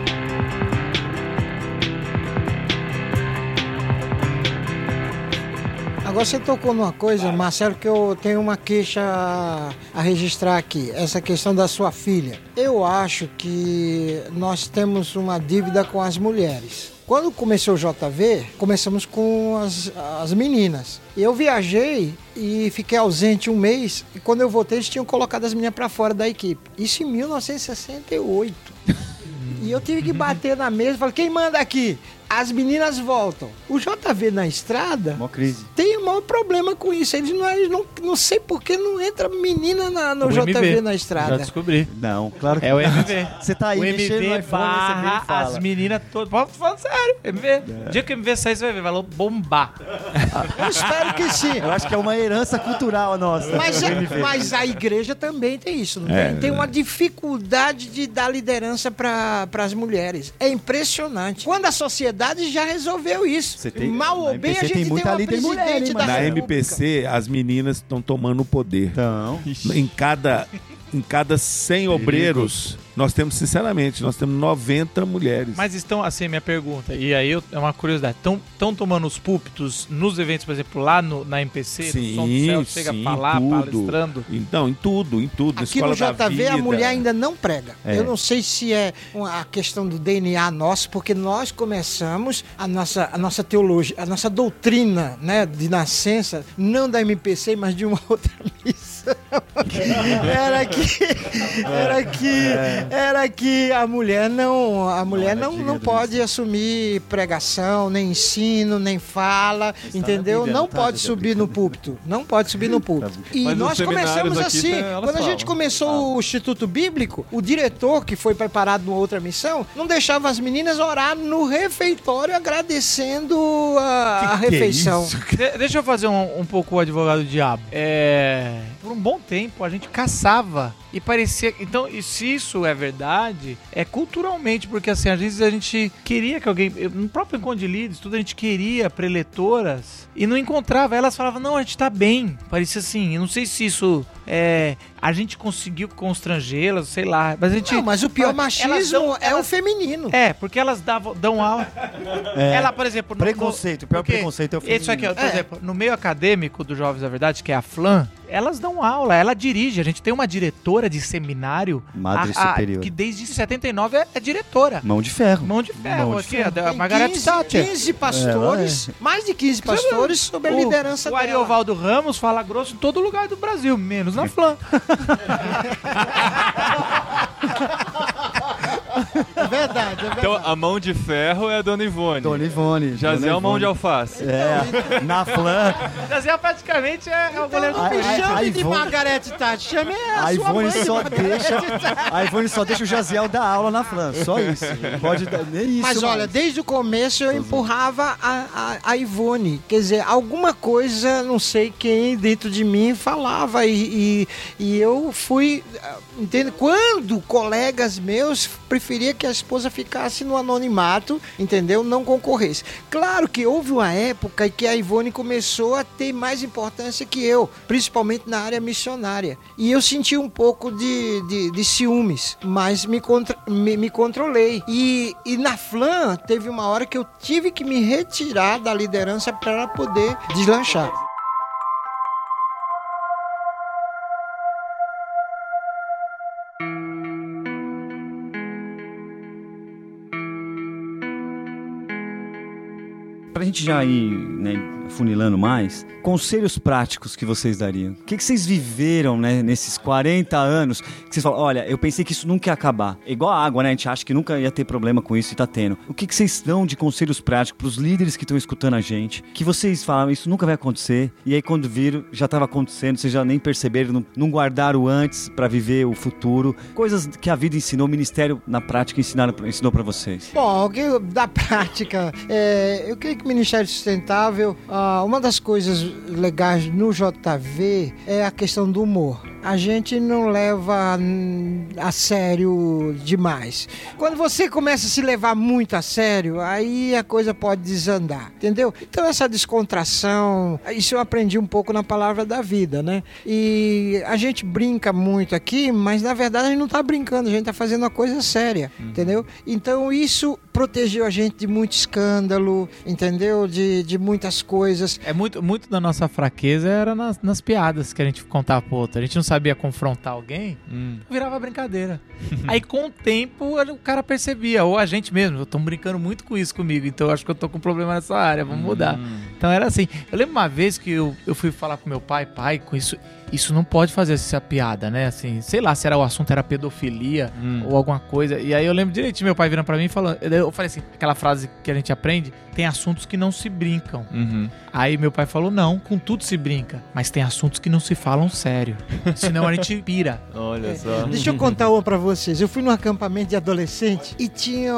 Agora você tocou numa coisa, Marcelo, que eu tenho uma queixa a registrar aqui. Essa questão da sua filha. Eu acho que nós temos uma dívida com as mulheres. Quando começou o JV, começamos com as meninas. Eu viajei e fiquei ausente um mês. E quando eu voltei, eles tinham colocado as meninas para fora da equipe. Isso em 1968. E eu tive que bater na mesa e falar, quem manda aqui? As meninas voltam. O JV na estrada Mó crise. tem o maior problema com isso. Eles não sei por que não entra menina no JV MV. na estrada. Já descobri. Não, claro que É o MV. Você tá aí O mexendo no MV iPhone, você vem e fala. as meninas todas. Falando sério, MV. O dia que o MV sair, você vai ver, vai bombar. Eu espero que sim. Eu acho que é uma herança cultural nossa. Mas a igreja também tem isso, não tem? Tem uma dificuldade de dar liderança para as mulheres. É impressionante. Quando a sociedade já resolveu isso. Mal ou bem, a gente tem uma presidente da Na República. MPC, as meninas estão tomando o poder. Então, Em cada 100 obreiros, nós temos 90 mulheres. Mas estão, assim, minha pergunta, e aí é uma curiosidade, estão tomando os púlpitos nos eventos, por exemplo, lá na MPC, Sim, no Som do Céu, chega a falar, tudo. palestrando? Então, em tudo. Na Aqui escola no JV da vida. a mulher ainda não prega. Eu não sei se é a questão do DNA nosso, porque nós começamos a nossa teologia, a nossa doutrina, né, de nascença, não da MPC, mas de uma outra missão. Era que a mulher não pode assumir pregação, nem ensino, nem fala, entendeu? Não pode subir no púlpito. Não pode subir no púlpito. E Mas nós nos começamos seminários aqui, assim. elas Quando a gente falam. começou o Instituto Bíblico, o diretor, que foi preparado numa outra missão, não deixava as meninas orar no refeitório agradecendo a refeição. Deixa eu fazer um pouco o advogado do diabo. Por um bom tempo a gente caçava e parecia... Então, e se isso é verdade, é culturalmente, porque assim, às vezes a gente queria que alguém... No próprio encontro de líderes, tudo a gente queria preletoras e não encontrava. Elas falavam, não, a gente tá bem. Parecia assim, eu não sei se isso... a gente conseguiu constrangê-las, sei lá. Mas a gente... Não, mas o pior Elas machismo é o feminino. porque elas dão aula. Ela, por exemplo... Preconceito, o pior porque preconceito é o feminino. Isso aqui, ó, por exemplo, no meio acadêmico do Jovens da Verdade, que é a Flan, elas dão aula, ela dirige. A gente tem uma diretora diretora de seminário. Madre superior. Que desde 79 é diretora. Mão de ferro. Mão de ferro. Aqui, a Tem Margaret 15, Thatcher. 15 pastores, mais de 15 pastores sob a liderança O dela. Ariovaldo Ramos fala grosso em todo lugar do Brasil, menos na Flan. É verdade. Então a mão de ferro é a Dona Ivone. Dona Ivone. Jaziel, mão de alface. Na Flan. Jaziel praticamente é o goleiro do Não me A chame de Ivone- Margaret Thatcher, chame a A sua Ivone mãe de só Margaret deixa. A Ivone só deixa o Jaziel dar aula na Flan. Só isso. Não pode dar nem isso. Mas olha, mais. desde o começo eu empurrava a Ivone. Quer dizer, alguma coisa, não sei quem dentro de mim falava. E eu fui, entende? Quando colegas meus preferia que a esposa ficasse no anonimato, entendeu? Não concorresse. Claro que houve uma época em que a Ivone começou a ter mais importância que eu, principalmente na área missionária. E eu senti um pouco de ciúmes, mas me controlei. E na Flan, teve uma hora que eu tive que me retirar da liderança para ela poder deslanchar. Pra gente já ir, né, funilando mais, conselhos práticos que vocês dariam. O que vocês viveram, né, nesses 40 anos? Que vocês falam, olha, eu pensei que isso nunca ia acabar. É igual a água, né? A gente acha que nunca ia ter problema com isso e tá tendo. O que vocês dão de conselhos práticos pros líderes que estão escutando a gente? Que vocês falam, isso nunca vai acontecer. E aí quando viram, já tava acontecendo, vocês já nem perceberam, não guardaram antes pra viver o futuro. Coisas que a vida ensinou, o ministério na prática ensinou pra vocês. Bom, alguém da prática, eu creio que o Ministério Sustentável, uma das coisas legais no JV é a questão do humor. A gente não leva a sério demais. Quando você começa a se levar muito a sério, aí a coisa pode desandar, entendeu? Então essa descontração, isso eu aprendi um pouco na palavra da vida, né? E a gente brinca muito aqui, mas na verdade a gente não tá brincando, a gente tá fazendo uma coisa séria, entendeu? Então isso protegeu a gente de muito escândalo, entendeu? De muitas coisas. Muito da nossa fraqueza era nas piadas que a gente contava pro outro. A gente não sabia confrontar alguém, virava brincadeira. Aí com o tempo o cara percebia, ou a gente mesmo, estão brincando muito com isso comigo, então eu acho que eu tô com um problema nessa área, vamos mudar. Então era assim. Eu lembro uma vez que eu fui falar pro meu pai, com isso não pode fazer essa piada, né? Assim, sei lá se o assunto era pedofilia ou alguma coisa. E aí eu lembro direitinho meu pai virando pra mim e falando, eu falei assim, aquela frase que a gente aprende, tem assuntos que não se brincam. Aí meu pai falou, não, com tudo se brinca, mas tem assuntos que não se falam sério, senão a gente pira. Olha só. Deixa eu contar uma pra vocês. Eu fui num acampamento de adolescente e tinha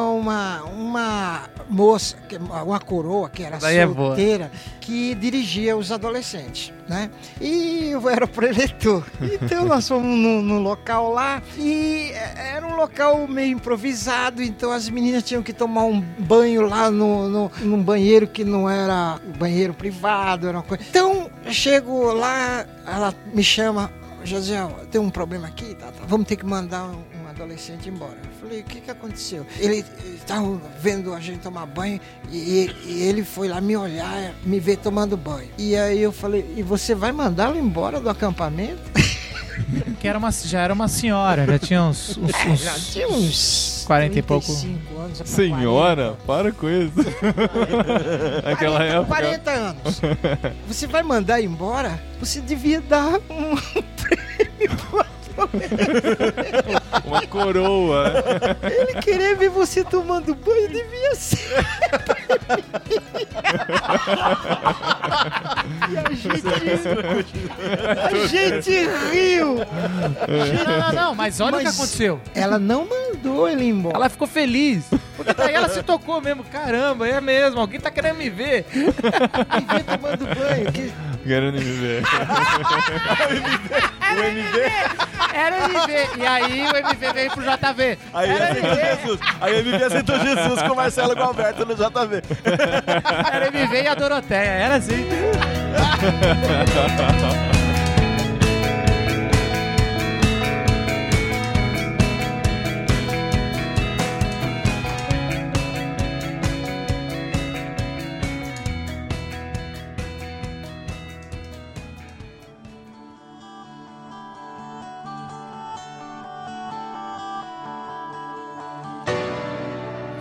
uma moça, uma coroa que era solteira, que dirigia os adolescentes, né? E eu era o preletor. Então nós fomos num local lá e era um local meio improvisado, então as meninas tinham que tomar um banho lá num banheiro que não era banheiro privado, era uma coisa. Então eu chego lá, ela me chama, Josiel, tem um problema aqui, vamos ter que mandar um adolescente embora. Eu falei, o que aconteceu? Ele estava vendo a gente tomar banho e ele foi lá me olhar, me ver tomando banho. E aí eu falei, e você vai mandá-lo embora do acampamento? Que já era uma senhora, já tinha uns 40 e pouco. Anos. Senhora, 40. Para com isso. Naquela época. 40 anos. Você vai mandar embora? Você devia dar um prêmio pro uma coroa. Ele queria ver você tomando banho, devia ser. E a gente riu. Não, mas olha o que aconteceu. Ela não mandou ele embora. Ela ficou feliz. Porque daí ela se tocou mesmo. Caramba, é mesmo. Alguém tá querendo me ver. Me ver tomando banho. Querendo me ver. O MV? Era o MV. E aí o MV veio pro JV. Aí aceitou Jesus. Aí o MV aceitou Jesus com o Marcelo e com o Alberto no JV. Era o MV e a Doroteia. Era assim.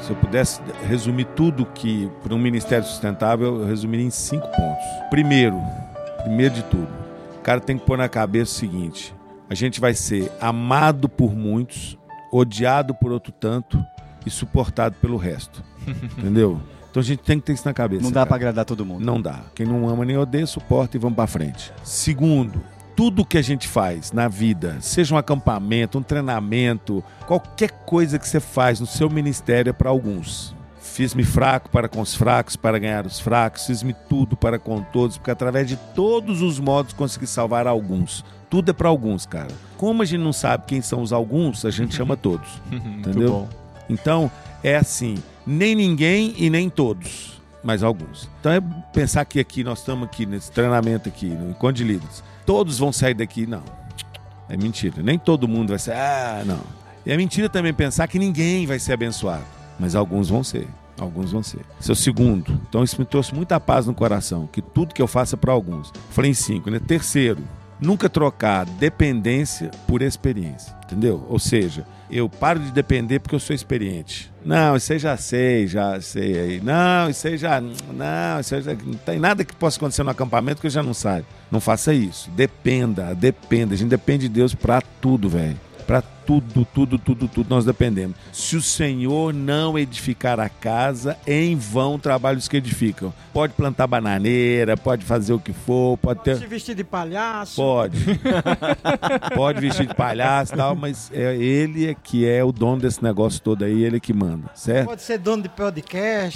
Se eu pudesse resumir tudo que para um ministério sustentável, eu resumiria em 5 pontos. Primeiro de tudo, o cara tem que pôr na cabeça o seguinte: a gente vai ser amado por muitos, odiado por outro tanto e suportado pelo resto. Entendeu? Então a gente tem que ter isso na cabeça. Não dá pra agradar todo mundo. Não dá. Quem não ama nem odeia, suporta e vamos pra frente. Segundo, tudo que a gente faz na vida, seja um acampamento, um treinamento, qualquer coisa que você faz no seu ministério é para alguns. Fiz-me fraco para com os fracos, para ganhar os fracos. Fiz-me tudo para com todos, porque através de todos os modos consegui salvar alguns. Tudo é para alguns, cara. Como a gente não sabe quem são os alguns, a gente chama todos. Entendeu? Bom. Então, é assim, nem ninguém e nem todos, mas alguns. Então é pensar que aqui, nós estamos aqui nesse treinamento aqui, no Encontro de Líderes. Todos vão sair daqui, não. É mentira. Nem todo mundo vai ser, não. E é mentira também pensar que ninguém vai ser abençoado, mas alguns vão ser. Alguns vão ser. Esse é o segundo. Então isso me trouxe muita paz no coração, que tudo que eu faço é para alguns. Falei em 5, né? Terceiro, nunca trocar dependência por experiência, entendeu? Ou seja, eu paro de depender porque eu sou experiente. Não, isso aí já sei aí. Não, isso aí já... Não, isso aí já... Não tem nada que possa acontecer no acampamento que eu já não saiba. Não faça isso. Dependa. A gente depende de Deus pra tudo, velho. Pra tudo nós dependemos. Se o Senhor não edificar a casa, em vão trabalhos que edificam. Pode plantar bananeira, pode fazer o que for, pode ter... se vestir de palhaço. Pode. Pode vestir de palhaço e tal, mas ele é que é o dono desse negócio todo aí, ele é que manda, certo? Pode ser dono de podcast.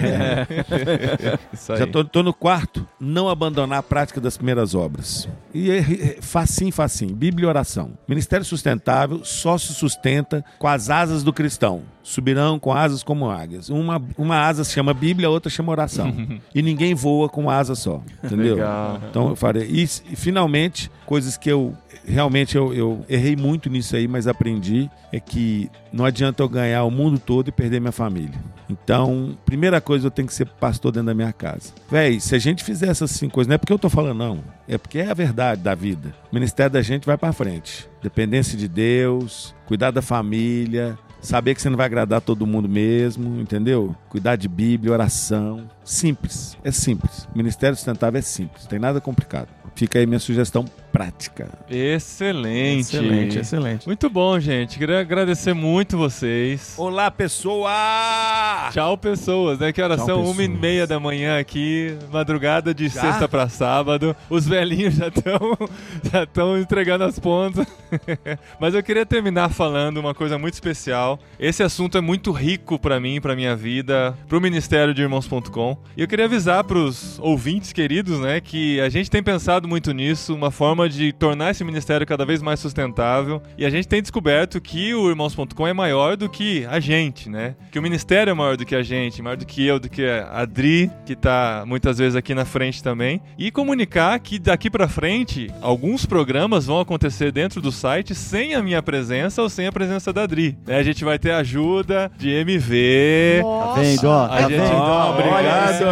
Isso aí. Já tô no quarto. Não abandonar a prática das primeiras obras. E é facinho. Bíblia e oração. Ministério sustentável só se sustenta com as asas do cristão. Subirão com asas como águias. Uma asa se chama Bíblia, a outra chama oração. E ninguém voa com asa só. Entendeu? Legal. Então eu farei. E finalmente, coisas que eu realmente eu errei muito nisso aí, mas aprendi, é que não adianta eu ganhar o mundo todo e perder minha família. Então, primeira coisa, eu tenho que ser pastor dentro da minha casa. Véi, se a gente fizer essas 5 coisas, não é porque eu tô falando não, é porque é a verdade da vida. O ministério da gente vai pra frente. Dependência de Deus, cuidar da família, saber que você não vai agradar todo mundo mesmo, entendeu? Cuidar de Bíblia, oração. Simples, é simples. O Ministério Sustentável é simples, não tem nada complicado. Fica aí minha sugestão prática. Excelente. Excelente. Muito bom, gente. Queria agradecer muito vocês. Olá, pessoa! Tchau, pessoas, né? Que horas Tchau, são? pessoas. 1h30 da manhã aqui, madrugada de sexta pra sábado. Os velhinhos já estão entregando as pontas. Mas eu queria terminar falando uma coisa muito especial. Esse assunto é muito rico pra mim, pra minha vida, pro Ministério de Irmãos.com. E eu queria avisar pros ouvintes queridos, né, que a gente tem pensado muito nisso, uma forma de tornar esse ministério cada vez mais sustentável. E a gente tem descoberto que o Irmãos.com é maior do que a gente, né? Que o ministério é maior do que a gente, maior do que eu, do que a Adri, que tá muitas vezes aqui na frente também. E comunicar que daqui pra frente, alguns programas vão acontecer dentro do site sem a minha presença ou sem a presença da Adri. A gente vai ter ajuda de MV. Tá vendo, ó? A gente... Obrigado,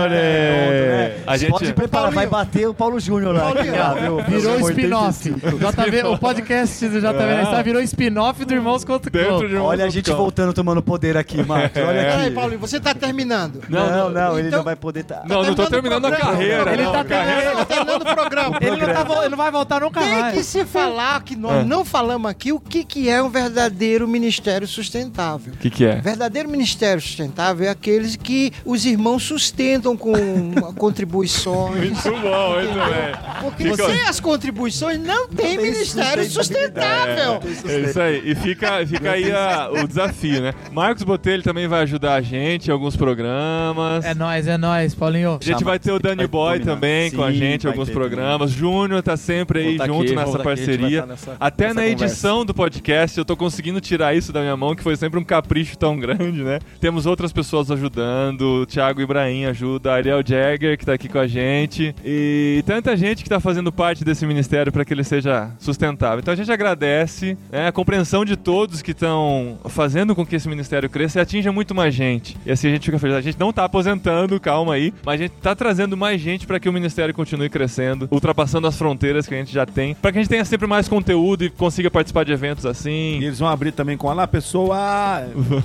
A gente... Pode preparar, vai bater o Paulo Júnior lá. Virou spin-off. O podcast do JV virou spin-off do Irmãos.com. Dentro de Olha a gente voltando tomando poder aqui, Marcos. Olha Peraí, aqui. Paulinho, você tá terminando. Não, ele Então- não vai poder estar. Não tô terminando a carreira. Ele não, tá a carreira. Tá terminando o programa. Ele não vai voltar nunca Tem mais. que se falar que nós não falamos aqui o que é um verdadeiro ministério sustentável. O que é? Verdadeiro ministério sustentável é aqueles que os irmãos sustentam com contribuições. Muito bom, muito bem. Porque sem as contribuições não tem ministério sustentável. É isso aí. E fica aí o desafio, né? Marcos Botelho também vai ajudar a gente em alguns programas. É nóis, Paulinho. A gente vai ter o Danny Boy dominar. também com a Sim, gente em vai alguns ter programas. Júnior tá sempre aí Vou tá junto aqui, nessa vou tá aqui, a gente vai parceria. tá nessa- Até nessa na conversa. edição do podcast eu tô conseguindo tirar isso da minha mão, que foi sempre um capricho tão grande, né? Temos outras pessoas ajudando, o Thiago Ibrahim ajuda, a Ariel Jagger, que tá aqui com a gente, e tanta gente que tá fazendo parte desse ministério para que ele seja sustentável. Então a gente agradece, né, a compreensão de todos que estão fazendo com que esse ministério cresça e atinja muito mais gente. E assim a gente fica feliz. A gente não tá aposentando, calma aí, mas a gente tá trazendo mais gente para que o ministério continue crescendo, ultrapassando as fronteiras que a gente já tem, para que a gente tenha sempre mais conteúdo e consiga participar de eventos assim. E eles vão abrir também com Olá, pessoa!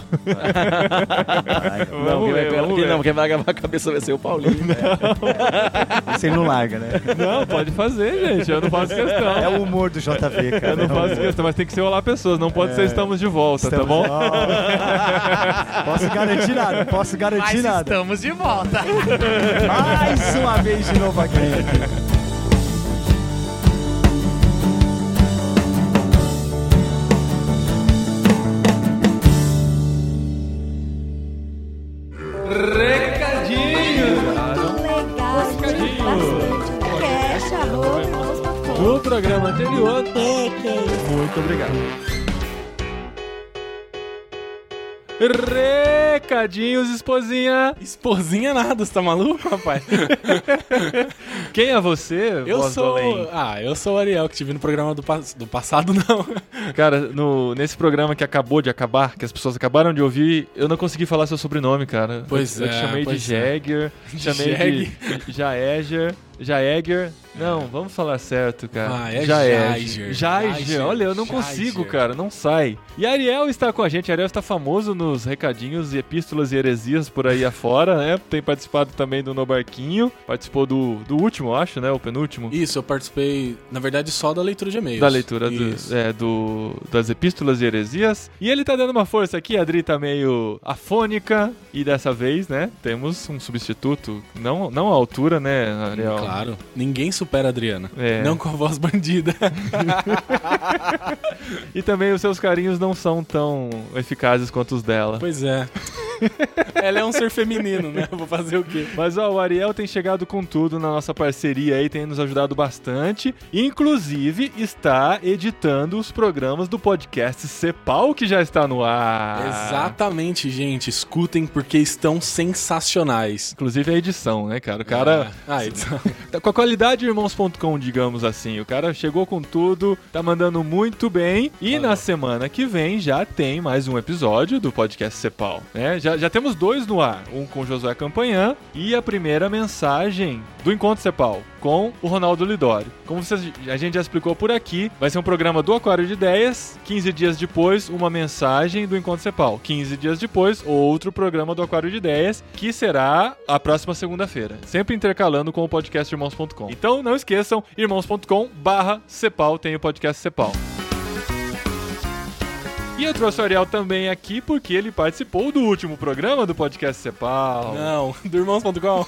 Quem vai gravar a cabeça vai ser o Paulinho. Você não larga, né? Não, pode fazer, gente. Eu não faço questão. É o humor do JV, cara. Eu não faço questão, mas tem que ser Olá Pessoas. Não pode ser Estamos de Volta, tá bom? Posso garantir nada, Mas estamos de volta. Mais uma vez de novo aqui. No programa anterior. Muito obrigado. Recadinhos, esposinha. Esposinha nada, você tá maluco, rapaz? Quem é você? Eu sou o Ariel, que tive no programa do passado, não. Cara, nesse programa que acabou de acabar, que as pessoas acabaram de ouvir, eu não consegui falar seu sobrenome, cara. Pois eu te chamei de Jagger, chamei de Jaeger. Não, vamos falar certo, cara. Jaeger. Olha, eu não consigo, cara. Não sai. E a Ariel está com a gente. A Ariel está famoso nos recadinhos e epístolas e heresias por aí afora, né? Tem participado também do No Barquinho. Participou do último, eu acho, né? O penúltimo. Isso, eu participei, na verdade, só da leitura de e-mails. Da leitura das epístolas e heresias. E ele tá dando uma força aqui. A Adri tá meio afônica. E dessa vez, né? Temos um substituto. Não à altura, né, Ariel? Claro. Ninguém supera a Adriana. É. Não com a voz bandida. E também os seus carinhos não são tão eficazes quanto os dela. Pois é. Ela é um ser feminino, né? Vou fazer o quê? Mas ó, o Ariel tem chegado com tudo na nossa parceria aí, tem nos ajudado bastante. Inclusive, está editando os programas do podcast Cepal, que já está no ar. Exatamente, gente. Escutem porque estão sensacionais. Inclusive a edição, né, cara? O cara... A edição. Com a qualidade irmãos.com, digamos assim. O cara chegou com tudo, tá mandando muito bem. E na semana que vem já tem mais um episódio do podcast Cepal, né? Já temos 2 no ar, um com o Josué Campanhã e a primeira mensagem do Encontro Cepal com o Ronaldo Lidório. Como a gente já explicou por aqui, vai ser um programa do Aquário de Ideias, 15 dias depois uma mensagem do Encontro Cepal, 15 dias depois outro programa do Aquário de Ideias, que será a próxima segunda-feira, sempre intercalando com o podcast irmãos.com. Então não esqueçam, irmãos.com/Cepal tem o podcast Cepal. E eu trouxe o Ariel também aqui porque ele participou do último programa do podcast Cepal. Não, do irmãos.com.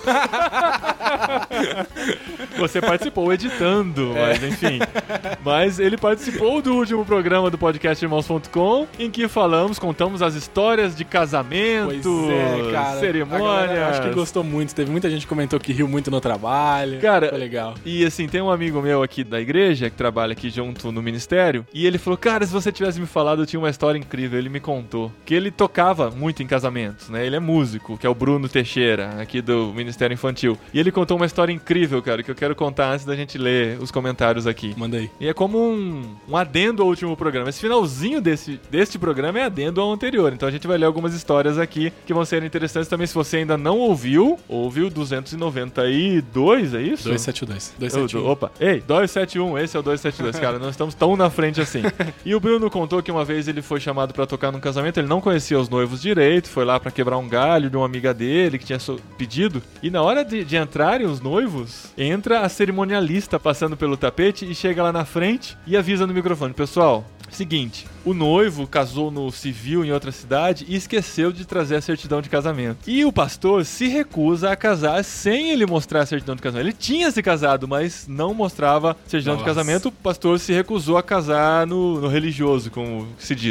Você participou editando, mas enfim. Mas ele participou do último programa do podcast irmãos.com, em que contamos as histórias de casamento, cerimônias. Acho que gostou muito. Teve muita gente que comentou que riu muito no trabalho. Cara, foi legal. E assim, tem um amigo meu aqui da igreja, que trabalha aqui junto no ministério, e ele falou, cara, se você tivesse me falado, eu tinha uma história incrível. Ele me contou que ele tocava muito em casamentos, né? Ele é músico, que é o Bruno Teixeira, aqui do Ministério Infantil. E ele contou uma história incrível, cara, que eu quero contar antes da gente ler os comentários aqui. Manda aí. E é como um adendo ao último programa. Esse finalzinho deste programa é adendo ao anterior. Então a gente vai ler algumas histórias aqui que vão ser interessantes também. Se você ainda não ouviu, ouve o 292, é isso? 272. 271. Opa, ei, 271, esse é o 272, cara, não estamos tão na frente assim. E o Bruno contou que uma vez ele foi chamado pra tocar num casamento, ele não conhecia os noivos direito, foi lá pra quebrar um galho de uma amiga dele que tinha pedido, e na hora de entrarem os noivos, entra a cerimonialista passando pelo tapete e chega lá na frente e avisa no microfone, pessoal, seguinte, o noivo casou no civil em outra cidade e esqueceu de trazer a certidão de casamento. E o pastor se recusa a casar sem ele mostrar a certidão de casamento. Ele tinha se casado, mas não mostrava a certidão de casamento. O pastor se recusou a casar no religioso, como se diz.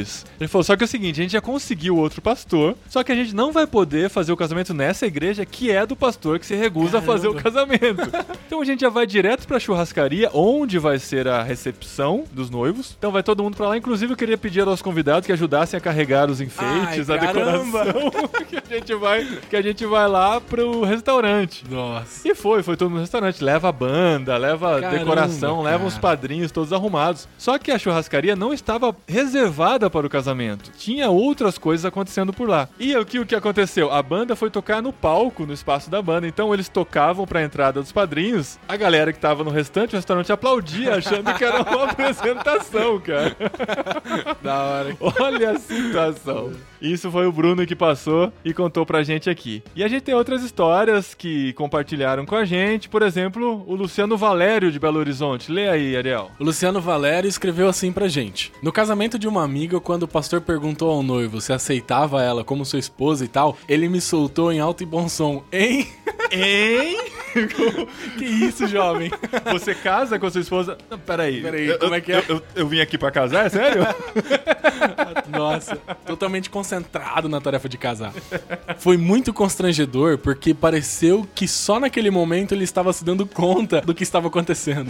isso. Ele falou, só que é o seguinte, a gente já conseguiu outro pastor, só que a gente não vai poder fazer o casamento nessa igreja que é do pastor que se recusa a fazer o casamento. Então a gente já vai direto pra churrascaria, onde vai ser a recepção dos noivos. Então vai todo mundo pra lá. Inclusive eu queria pedir aos convidados que ajudassem a carregar os enfeites, a decoração, que a gente vai lá pro restaurante. Nossa. E foi todo no restaurante. Leva a banda, leva decoração, leva os padrinhos todos arrumados. Só que a churrascaria não estava reservada para o casamento. Tinha outras coisas acontecendo por lá. E o que aconteceu? A banda foi tocar no palco, no espaço da banda. Então eles tocavam pra entrada dos padrinhos. A galera que tava no restante, o restaurante aplaudia, achando que era uma apresentação, cara. Da hora. Olha a situação. Isso foi o Bruno que passou e contou pra gente aqui. E a gente tem outras histórias que compartilharam com a gente. Por exemplo, o Luciano Valério de Belo Horizonte. Lê aí, Ariel. O Luciano Valério escreveu assim pra gente. No casamento de uma amiga, quando o pastor perguntou ao noivo se aceitava ela como sua esposa e tal, ele me soltou em alto e bom som. Hein? Hein? Que isso, jovem? Você casa com sua esposa? Não, peraí, como é que é? Eu vim aqui pra casar? É sério? Nossa, totalmente concentrado na tarefa de casar. Foi muito constrangedor porque pareceu que só naquele momento ele estava se dando conta do que estava acontecendo.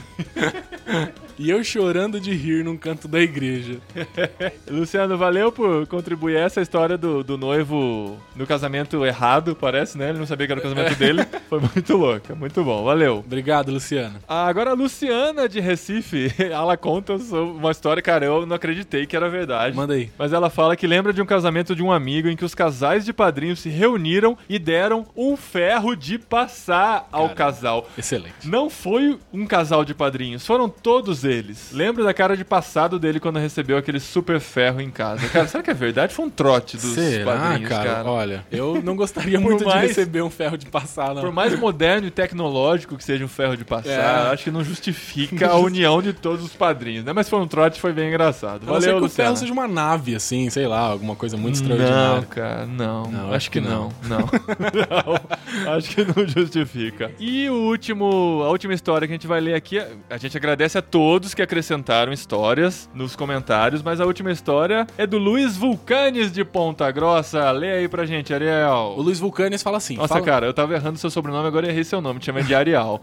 E eu chorando de rir num canto da igreja. Luciano, valeu por contribuir a essa história do noivo no casamento errado, parece, né? Ele não sabia que era o casamento dele. Foi muito louco, muito bom, valeu. Obrigado, Luciano. Agora a Luciana de Recife, ela conta uma história, cara, eu não acreditei que era verdade. Manda aí. Mas ela fala que lembra de um casamento de um amigo em que os casais de padrinhos se reuniram e deram um ferro de passar ao casal. Excelente. Não foi um casal de padrinhos, foram todos eles. Lembro da cara de passado dele quando recebeu aquele super ferro em casa. Cara, será que é verdade? Foi um trote dos padrinhos, cara. Olha, eu não gostaria muito de receber um ferro de passar, não. Por mais moderno e tecnológico que seja um ferro de passar, acho que não justifica a união de todos os padrinhos, né? Mas foi um trote, foi bem engraçado. Valeu, que o ferro seja uma nave, assim, sei lá, alguma coisa muito extraordinária. Não, cara, não. Acho que não. Não. Acho que não justifica. E a última história que a gente vai ler aqui, a gente agradece a todos que acrescentaram histórias nos comentários, mas a última história é do Luiz Vulcanes de Ponta Grossa. Lê aí pra gente, Ariel. O Luiz Vulcanes fala assim. Nossa, cara, eu tava errando seu sobrenome, agora errei seu nome, te chamei de Ariel.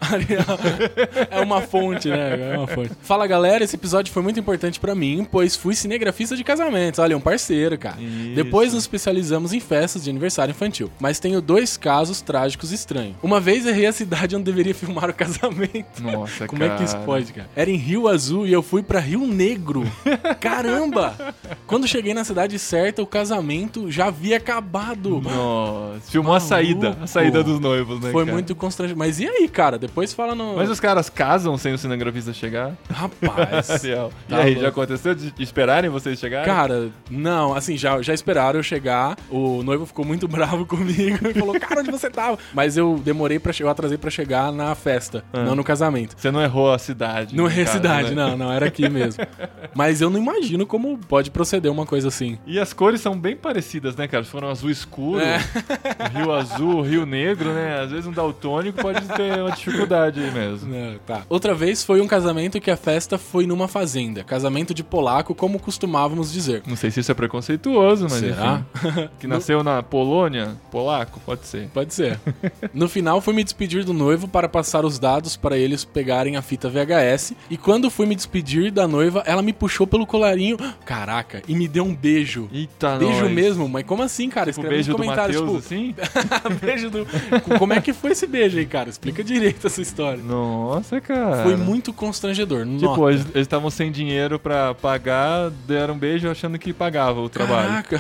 É uma fonte, né? É uma fonte. Fala, galera, esse episódio foi muito importante pra mim, pois fui cinegrafista de casamentos. Olha, um parceiro, cara. Isso. Depois nos especializamos em festas de aniversário infantil. Mas tenho 2 casos trágicos estranhos. Uma vez errei a cidade onde deveria filmar o casamento. Nossa, Como é que isso pode, cara? Era em Rio Azul e eu fui pra Rio Negro. Caramba! Quando cheguei na cidade certa, o casamento já havia acabado. Nossa, filmou a saída dos noivos, né? Foi cara? muito constrangedor. Mas e aí, cara? Depois fala no... Mas os caras casam sem o cinegrafista chegar? Rapaz. E aí, já aconteceu de esperarem vocês chegarem? Cara, não, assim, já esperaram eu chegar. O noivo ficou muito bravo comigo e falou, cara, onde você tava? Mas eu demorei eu atrasei pra chegar na festa, não no casamento. Você não errou a cidade. Não errei a cidade, né? não, era aqui mesmo. Mas eu não imagino como pode proceder uma coisa assim. E as cores são bem parecidas, né, cara? Foram azul escuro, Rio Azul, Rio Negro, né? Às vezes um daltônico pode ter uma dificuldade aí mesmo. Tá. Outra vez foi um casamento que a festa foi numa fazenda. Casamento de polaco, como costumávamos dizer. Não sei se isso é preconceituoso, mas será? Enfim. Que nasceu na Polônia? Polaco? Pode ser. Pode ser. No final, fui me despedir do noivo para passar os dados para eles pegarem a fita VHS. E quando fui me despedir da noiva, ela me puxou pelo colarinho. Caraca, e me deu um beijo. Eita, beijo nós. mesmo? Mas como assim, cara? Tipo, Escreve beijo nos comentários. do Mateus, assim? Beijo do... Como é que foi esse beijo aí, cara? Explica direito essa história. Nossa, cara. Foi muito constrangedor. Tipo, eles estavam sem dinheiro pra pagar, deram um beijo achando que pagava o trabalho. Caraca.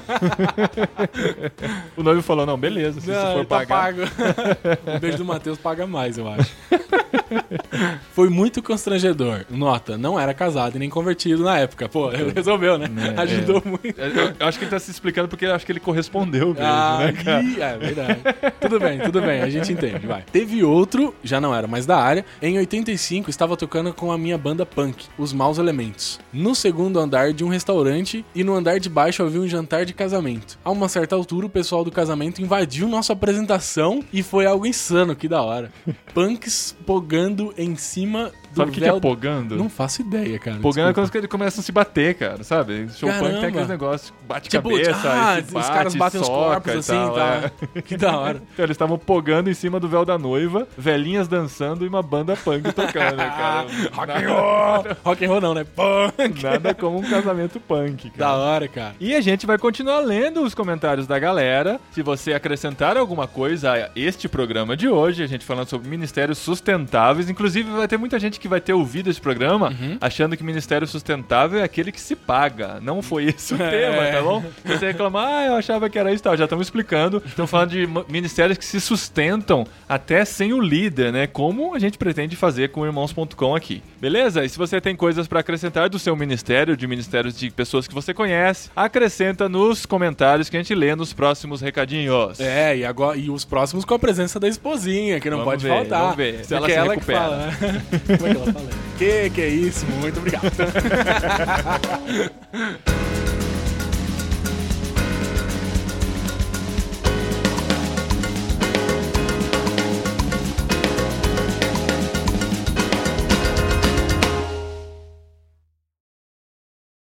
O noivo falou, não, beleza, se isso for tá pagar. Pago. O beijo do Matheus paga mais, eu acho. Foi muito constrangedor. Nota, não era casado e nem convertido na época. Pô, ele resolveu, né? Ajudou muito. Eu acho que ele tá se explicando porque eu acho que ele correspondeu mesmo, né, cara? É verdade. Tudo bem, a gente entende, vai. Teve outro, já não era mais da área. Em 85, estava tocando com a minha banda punk, Os Maus Elementos, no segundo andar de um restaurante e no andar de baixo havia um jantar de casamento. A uma certa altura, o pessoal do casamento invadiu nossa apresentação e foi algo insano, que da hora. Punks pogando em cima Sabe o que é pogando? Não faço ideia, cara. Pogando é quando eles começam a se bater, cara, sabe? Show punk tem aqueles negócios, bate cabeça, e se bate, os caras batem os corpos assim, tá? Que da hora. Então, eles estavam pogando em cima do véu da noiva, velhinhas dançando e uma banda punk tocando, cara. Rock and roll! Rock and roll não, né? Punk! Nada como um casamento punk, cara. Da hora, cara. E a gente vai continuar lendo os comentários da galera. Se você acrescentar alguma coisa a este programa de hoje, a gente falando sobre ministérios sustentáveis, inclusive vai ter muita gente que vai ter ouvido esse programa achando que ministério sustentável é aquele que se paga. Não foi esse o tema, tá bom? Você reclamar, eu achava que era isso, tá? Já estamos explicando. Estamos falando de ministérios que se sustentam até sem o líder, né? Como a gente pretende fazer com o Irmãos.com aqui. Beleza? E se você tem coisas para acrescentar do seu ministério, de ministérios de pessoas que você conhece, acrescenta nos comentários que a gente lê nos próximos recadinhos. E os próximos com a presença da esposinha, que não pode faltar. Vamos ver se ela se recupera. Que fala, né? Como é que ela fala? Que é isso? Muito obrigado.